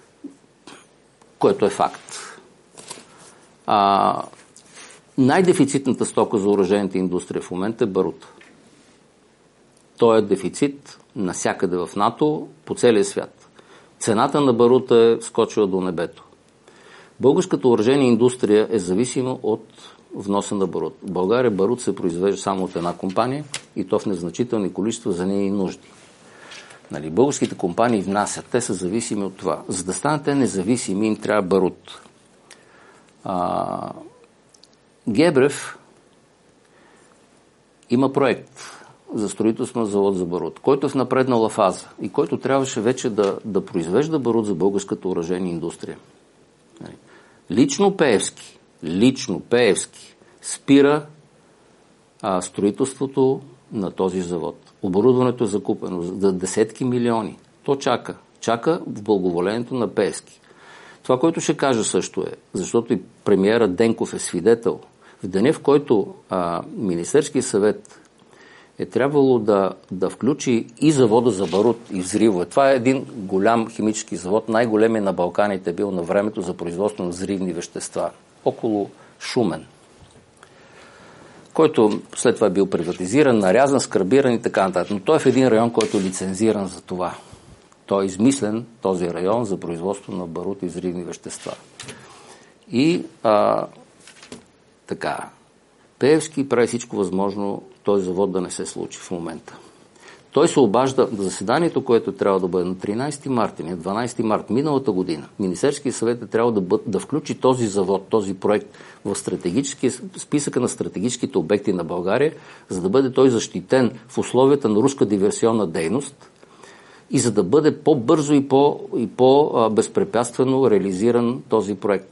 е факт. Най-дефицитната стока за оръжейната индустрия в момента е барут. Той е дефицит навсякъде в НАТО, по целия свят. Цената на барута е скочила до небето. Българската оръжейна индустрия е зависима от вноса на барут. В България барут се произвежда само от една компания и то в незначителни количества за нейни нужди. Българските компании внасят, те са зависими от това. За да станат те независими, им трябва барут. Гебрев има проект за строителство на завод за барут, който е в напреднала фаза и който трябваше вече да произвежда барут за българската оръжейна индустрия. Лично Пеевски спира строителството на този завод. Оборудването е закупено за десетки милиони. То чака в благоволението на Пеевски. Това, което ще кажа също е, защото и премиера Денков е свидетел, в деня, в който Министерския съвет е трябвало да включи и завода за барут и взривове. Това е един голям химически завод, най-големият на Балканите бил на времето за производство на взривни вещества, около Шумен, който след това е бил приватизиран, нарязан, скрабиран и така нататък. Но той е в един район, който е лицензиран за това. Той е измислен, този район, за производство на барут и взривни вещества. И така, Пеевски прави всичко възможно този завод да не се случи в момента. Той се обажда на заседанието, което трябва да бъде на 13 марта, на 12 март миналата година. Министерския съвет е трябва да включи този завод, този проект в списъка на стратегическите обекти на България, за да бъде той защитен в условията на руска диверсионна дейност и за да бъде по-бързо и по-безпрепятствено реализиран този проект.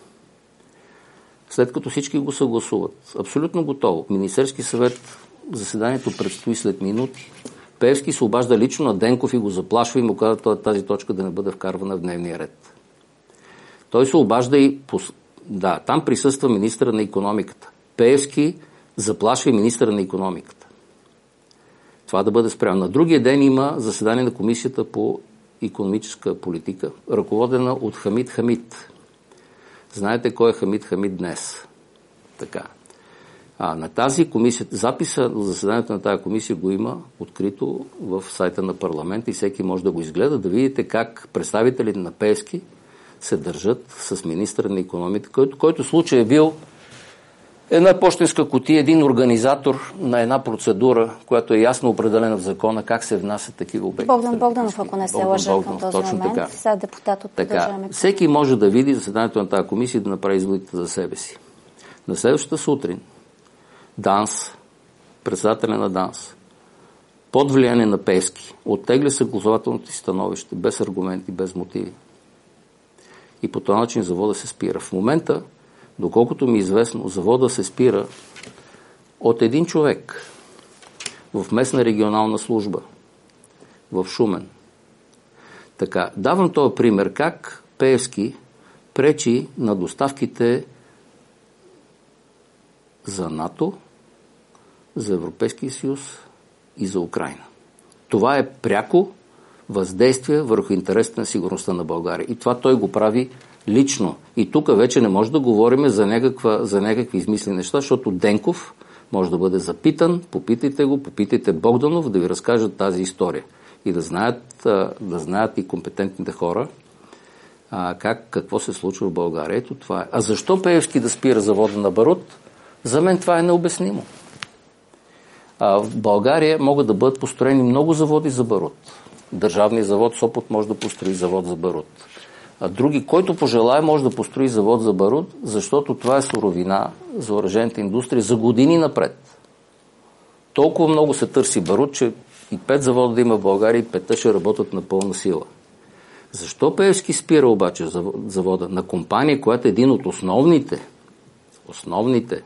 След като всички го съгласуват, абсолютно готово, Министерски съвет, заседанието предстои след минути. Пеевски се обажда лично на Денков и го заплашва и му казва тази точка да не бъде вкарвана в дневния ред. Той се обажда и... там присъства министъра на икономиката. Пеевски заплашва и министъра на икономиката. Това да бъде спрямо. На другия ден има заседание на комисията по икономическа политика, ръководена от Хамид Хамид. Знаете кой е Хамид Хамид днес? Така. На тази комисия, записа на заседанието на тази комисия го има открито в сайта на парламента и всеки може да го изгледа, да видите как представителите на Пеевски се държат с министъра на икономиката, който случай е бил една пощенска кутия, един организатор на една процедура, която е ясно определена в закона, как се внасят такива обекти. Богдан Богданов, ако не се лъжа към този момент, сега депутат от Продължаваме. Всеки може да види заседанието на тази комисия и да направи изводите за себе си. На следващата сутрин ДАНС, председателя на ДАНС, под влияние на Пеевски, оттегля съгласователното си становище, без аргументи, без мотиви. И по този начин завода се спира. В момента Доколкото ми е известно, завода се спира от един човек в местна регионална служба в Шумен. Така, давам този пример как Пеевски пречи на доставките за НАТО, за Европейския съюз и за Украйна. Това е пряко въздействие върху интересите на сигурността на България. И това той го прави лично. И тук вече не може да говорим за някакви измислени неща, защото Денков може да бъде запитан, попитайте го, попитайте Богданов да ви разкажат тази история. И да знаят и компетентните хора какво се случва в България. Ето това е. А защо Пеевски да спира завода на барут? За мен това е необяснимо. В България могат да бъдат построени много заводи за барут. Държавният завод Сопот може да построи завод за барут. А други, който пожелае, може да построи завод за барут, защото това е суровина за оръжейната индустрия за години напред. Толкова много се търси барут, че и 5 завода да има в България и 5 ще работят на пълна сила. Защо Пеевски спира обаче завода на компания, която е един от основните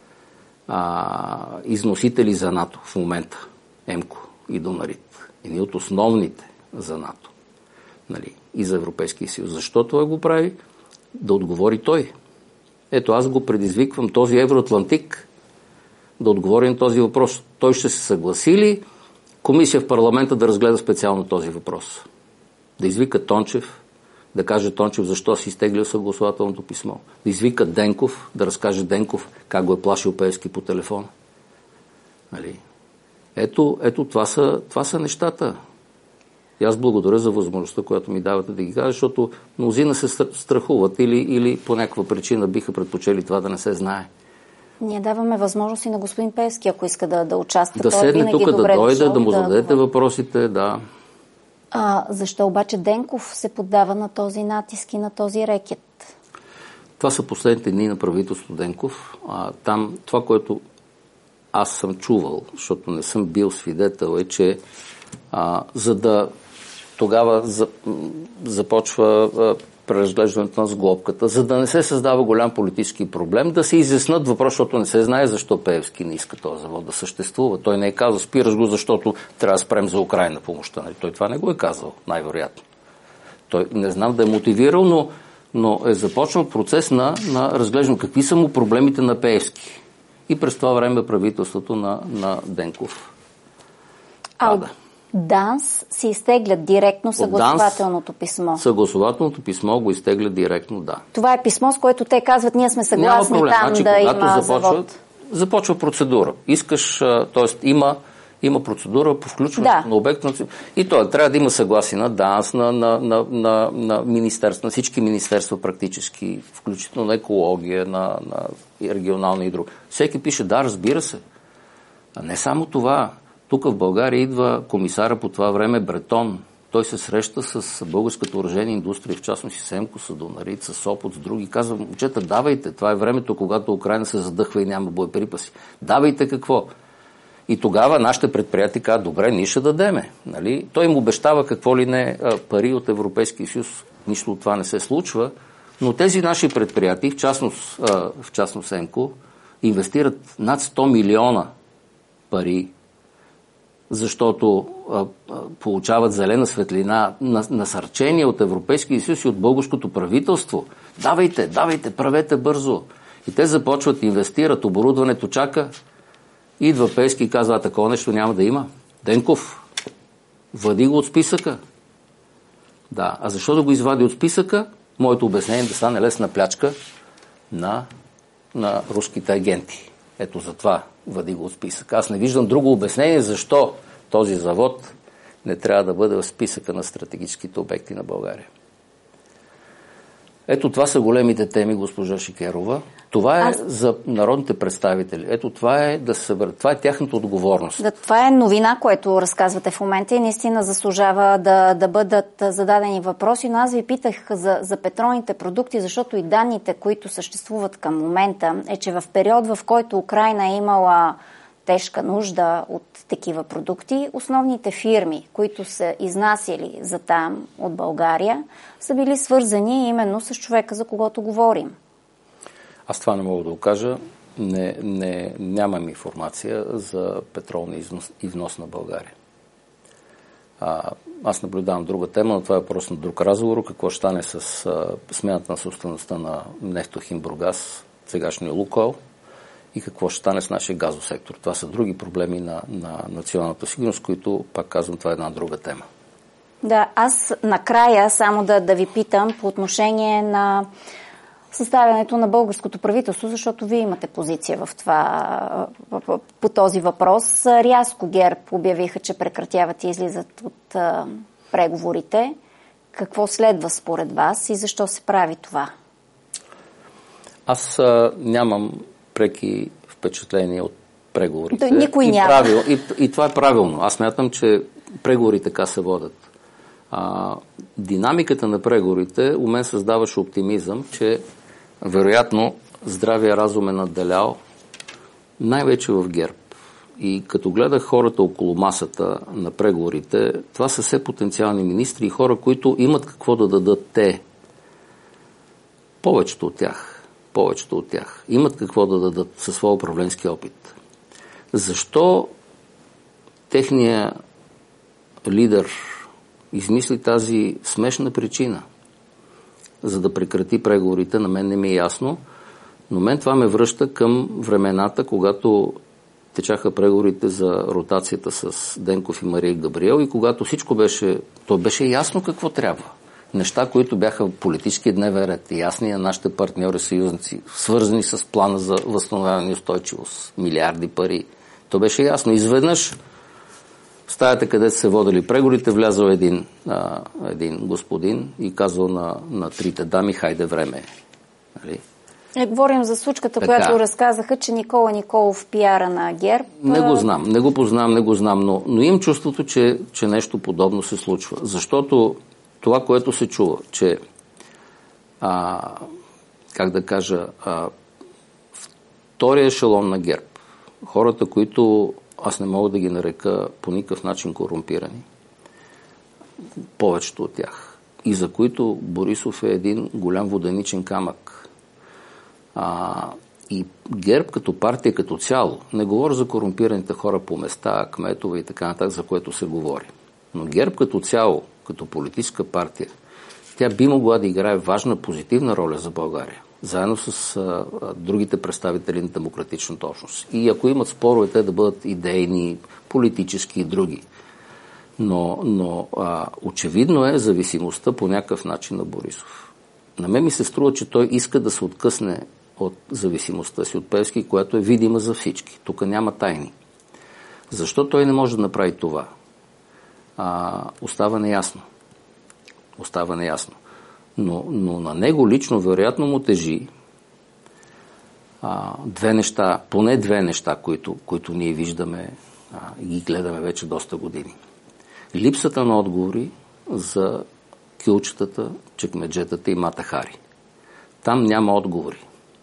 износители за НАТО в момента, Емко и Донарит. Едни от основните за НАТО. Нали, и за Европейския съюз. Защо той го прави? Да отговори той. Ето, аз го предизвиквам този евроатлантик да отговори на този въпрос. Той ще се съгласи ли комисия в парламента да разгледа специално този въпрос? Да извика Тончев, да каже Тончев защо си изтеглил съгласователното писмо. Да извика Денков, да разкаже Денков как го е плашил Пеевски по телефона. Нали? Ето това са нещата. И аз благодаря за възможността, която ми давате да ги кажа, защото мнозина се страхуват или по някаква причина биха предпочели това да не се знае. Ние даваме възможност и на господин Пеевски, ако иска да участва. Да седне тук, да дойде, да му зададете въпросите, да. Защо обаче Денков се поддава на този натиск и на този рекет? Това са последните дни на правителството Денков. Там това, което аз съм чувал, защото не съм бил свидетел, е, че за да тогава започва преразглеждането на сглобката, за да не се създава голям политически проблем, да се изяснат въпрос, защото не се знае защо Пеевски не иска този завод да съществува. Той не е казал, спираш го, защото трябва да спрем за Украйна помощта. Той това не го е казал, най-вероятно. Той не знам да е мотивирал, но е започнал процес на разглеждане какви са му проблемите на Пеевски. И през това време правителството на Денков пада. ДАНС си изтеглят директно съгласователното писмо. Съгласователното писмо го изтеглят директно, да. Това е писмо, с което те казват, ние сме съгласни там да има завод. Започва процедура. Искаш, т.е. има процедура по включването на обект. И това трябва да има съгласие на ДАНС, на министерства, на всички министерства практически, включително на екология, на регионална и друг. Всеки пише, да, разбира се. А не само това. Тук в България идва комисара по това време Бретон. Той се среща с българската оръжейна индустрия, в частност и с Емко, с Донарит, с Сопот, с други. Казва, момчета, давайте. Това е времето, когато Украйна се задъхва и няма боеприпаси. Давайте какво? И тогава нашите предприятия казват, добре, ние ще дадеме. Нали? Той им обещава какво ли не пари от Европейския съюз. Нищо от това не се случва. Но тези наши предприятия, в частност Емко, инвестират над 100 милиона пари, защото получават зелена светлина, насърчение от Европейския съюз и от българското правителство. Давайте, правете бързо. И те започват да инвестират, оборудването чака. Идва Пеевски и казва, такова нещо няма да има. Денков, вади го от списъка. Да, а защо да го извади от списъка? Моето обяснение е да стане лесна плячка на руските агенти. Ето за това вади го от списъка. Аз не виждам друго обяснение защо този завод не трябва да бъде в списъка на стратегическите обекти на България. Ето това са големите теми, госпожа Шикерова. Това е за народните представители. Ето това е да се съберат. Това е тяхната отговорност. Да, това е новина, което разказвате в момента и наистина заслужава да бъдат зададени въпроси. Но аз ви питах за петролните продукти, защото и данните, които съществуват към момента, е, че в период, в който Украйна е имала тежка нужда от такива продукти, основните фирми, които са изнасяли за там от България, са били свързани именно с човека, за когото говорим. Аз това не мога да го кажа. Нямам информация за петролна износ и внос на България. Аз наблюдавам друга тема, но това е просто на друг разговор. Какво ще стане с смяната на собствеността на Нефтохим Бургас, сегашния Лукойл, и какво ще стане с нашия газосектор. Това са други проблеми на националната сигурност, които, пак казвам, това е една друга тема. Да, аз накрая само да ви питам по отношение на съставянето на българското правителство, защото вие имате позиция в това, по този въпрос. Рязко ГЕРБ обявиха, че прекратяват и излизат от преговорите. Какво следва според вас и защо се прави това? Аз нямам преки впечатления от преговорите. Никой няма. И това е правилно. Аз смятам, че преговори така се водят. Динамиката на преговорите у мен създаваше оптимизъм, че вероятно здравия разум е надделял най-вече в ГЕРБ. И като гледах хората около масата на преговорите, това са все потенциални министри и хора, които имат какво да дадат те. Повечето от тях имат какво да дадат със своя управленски опит. Защо техният лидер измисли тази смешна причина, за да прекрати преговорите, на мен не ми е ясно, но мен това ме връща към времената, когато течаха преговорите за ротацията с Денков и Мария Габриел и когато всичко беше ясно какво трябва. Неща, които бяха политически дневен ред, ясни на нашите партньори, съюзници, свързани с плана за възстановяване и устойчивост, милиарди пари. То беше ясно. Изведнъж в стаята, където се водили преговорите, влязъл един господин и казал на трите дами: хайде, време. Нали? Говорим за случката, която разказаха, че Никола Николов, пиара на ГЕРБ. Не го знам, не го знам, но имам чувството, че нещо подобно се случва. Защото това, което се чува, че втория ешелон на ГЕРБ, хората, които аз не мога да ги нарека по никакъв начин корумпирани, повечето от тях, и за които Борисов е един голям воденичен камък. И ГЕРБ като партия като цяло, не говоря за корумпираните хора по места, кметове и така нататък, за което се говори, но ГЕРБ като цяло, като политическа партия, тя би могла да играе важна, позитивна роля за България, заедно с другите представители на демократичната общност. И ако имат спорове, те да бъдат идейни, политически и други. Но очевидно е зависимостта по някакъв начин на Борисов. На мен ми се струва, че той иска да се откъсне от зависимостта си от Пеевски, която е видима за всички. Тук няма тайни. Защо той не може да направи това? Остава неясно. Но на него лично вероятно му тежи поне две неща, които ние виждаме и ги гледаме вече доста години. Липсата на отговори за кюлчетата, чекмеджетата и Мата Хари. Там няма отговори.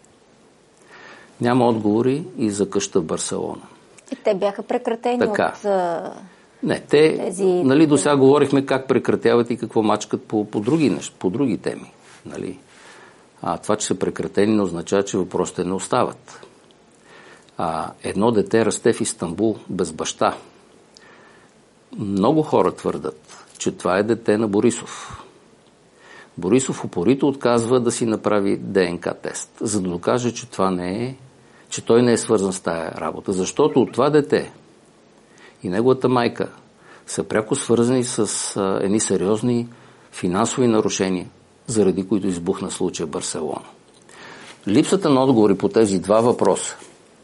Няма отговори и за къща в Барселона. И те бяха прекратени от... Не, нали, до сега говорихме как прекратяват и какво мачкат по други теми. Нали. Това, че са прекратени, не означава, че въпросите не остават. Едно дете расте в Истанбул без баща. Много хора твърдат, че това е дете на Борисов. Борисов упорито отказва да си направи ДНК тест, за да докаже, че че той не е свързан с тая работа. Защото от това дете и неговата майка са пряко свързани с едни сериозни финансови нарушения, заради които избухна случая в Барселона. Липсата на отговори по тези два въпроса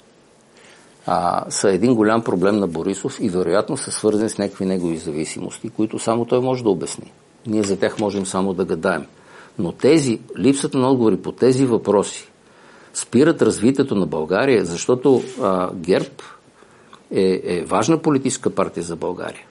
са един голям проблем на Борисов и вероятно са свързани с някакви негови зависимости, които само той може да обясни. Ние за тях можем само да гадаем. Но липсата на отговори по тези въпроси спират развитието на България, защото ГЕРБ е важна политическа партия за България.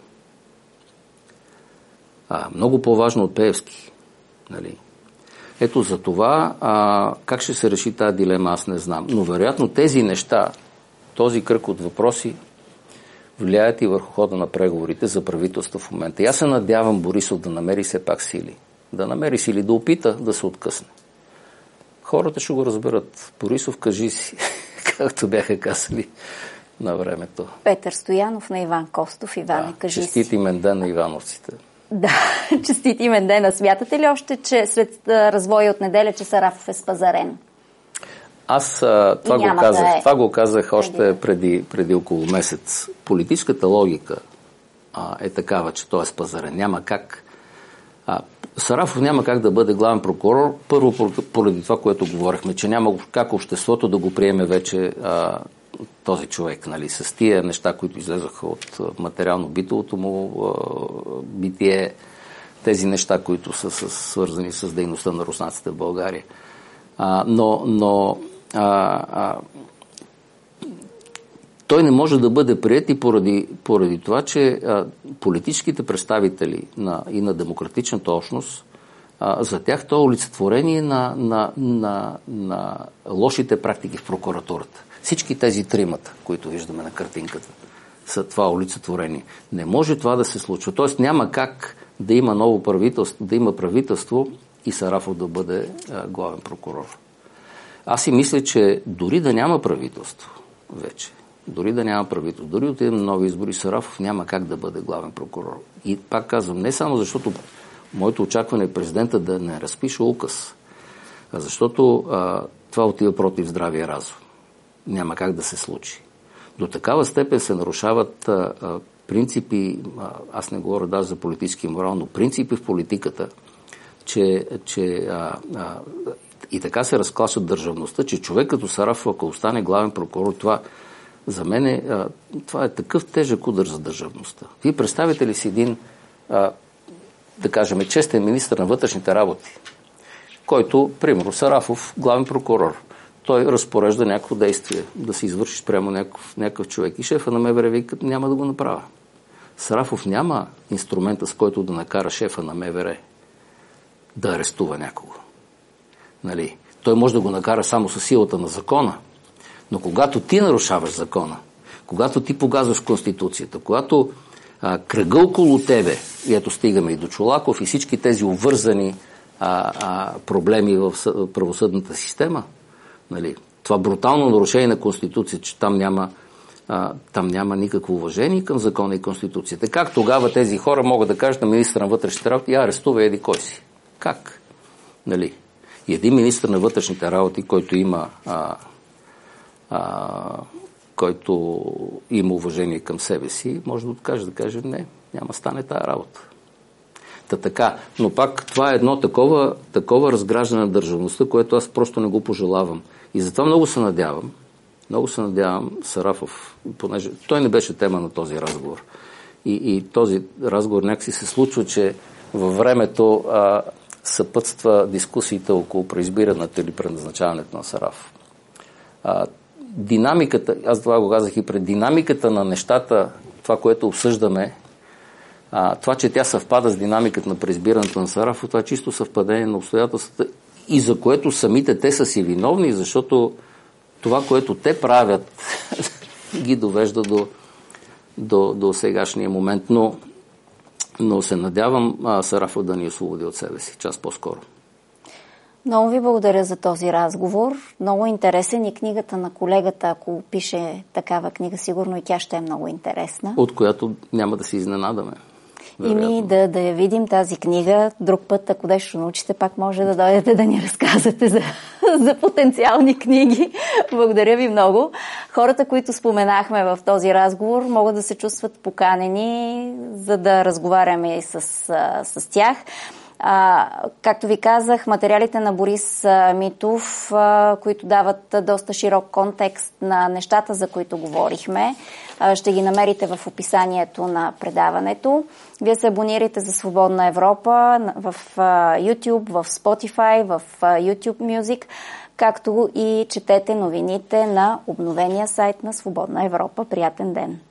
Много по-важно от Пеевски. Нали? Ето за това как ще се реши тази дилема, аз не знам. Но вероятно тези неща, този кръг от въпроси влияят и върху хода на преговорите за правителство в момента. И аз се надявам Борисов да намери все пак сили. Да намери сили да опита да се откъсне. хората ще го разберат. Борисов, кажи си, както бяха казали на времето. Петър Стоянов на Иван Костов. Иване, кажи си. Честит имен ден на ивановците. Да, честит имен ден. Смятате ли още, че след развоя от неделя, че Сарафов е спазарен? Аз това го казах още преди около месец. Политическата логика е такава, че той е спазарен. Няма как. Сарафов няма как да бъде главен прокурор. Първо поради това, което говорихме, че няма как обществото да го приеме вече този човек, нали, с тия неща, които излезаха от материално-битовото му битие, тези неща, които са свързани с дейността на руснаците в България. Но той не може да бъде приет и поради това, че политическите представители и на демократичната общност, за тях то е олицетворение на лошите практики в прокуратурата. Всички тези тримата, които виждаме на картинката, са това олицетворение. Не може това да се случва. Тоест няма как да има ново правителство, да има правителство и Сарафов да бъде главен прокурор. Аз си мисля, че дори да няма правителство вече, дори отидем на нови избори, Сарафов няма как да бъде главен прокурор. И пак казвам, не само защото моето очакване е президента да не разпише указ, а защото това отива против здравия разум. Няма как да се случи. До такава степен се нарушават принципи, аз не говоря даже за политически морал, но принципи в политиката, че и така се разкласва държавността, че човек като Сарафов, ако остане главен прокурор, това за мен това е такъв тежък удар за държавността. Вие представите ли си един, да кажем, честен министър на вътрешните работи, който, примерно, Сарафов, главен прокурор, той разпорежда някакво действие, да се извърши спрямо някакъв човек и шефа на МВР вика, няма да го направя. Сарафов няма инструмента, с който да накара шефа на МВР да арестува някого. Нали? Той може да го накара само със силата на закона, но когато ти нарушаваш закона, когато ти погазваш Конституцията, когато кръга около тебе, и ето стигаме и до Чолаков и всички тези обвързани проблеми в правосъдната система, нали, това брутално нарушение на Конституцията, че там няма никакво уважение към закона и Конституцията. Как тогава тези хора могат да кажат на министъра на вътрешните работи, арестува еди кой си? Как? Нали? И един министър на вътрешните работи, който има уважение към себе си, може да откаже, да каже, не, няма стане тая работа. Така. Но пак това е едно такова разграждане на държавността, което аз просто не го пожелавам. И затова много се надявам Сарафов, понеже той не беше тема на този разговор. И този разговор някакси се случва, че във времето съпътства дискусиите около преизбирането или предназначаването на Сарафов. Динамиката, аз това го казах и пред динамиката на нещата, това, което обсъждаме, това, че тя съвпада с динамиката на преизбирането на Сарафов, това е чисто съвпадение на обстоятелствата и за което самите те са си виновни, защото това, което те правят, ги довежда до сегашния момент. Но се надявам Сарафов да ни освободи от себе си час по-скоро. Много ви благодаря за този разговор. Много интересен и книгата на колегата, ако пише такава книга, сигурно и тя ще е много интересна. От която няма да се изненадаме. И да я видим тази книга. Друг път, ако нещо научите, пак може да дойдете да ни разказвате за потенциални книги. Благодаря ви много. Хората, които споменахме в този разговор, могат да се чувстват поканени, за да разговаряме и с тях. Както ви казах, материалите на Борис Митов, които дават доста широк контекст на нещата, за които говорихме, ще ги намерите в описанието на предаването. Вие се абонирайте за Свободна Европа в YouTube, в Spotify, в YouTube Music, както и четете новините на обновения сайт на Свободна Европа. Приятен ден!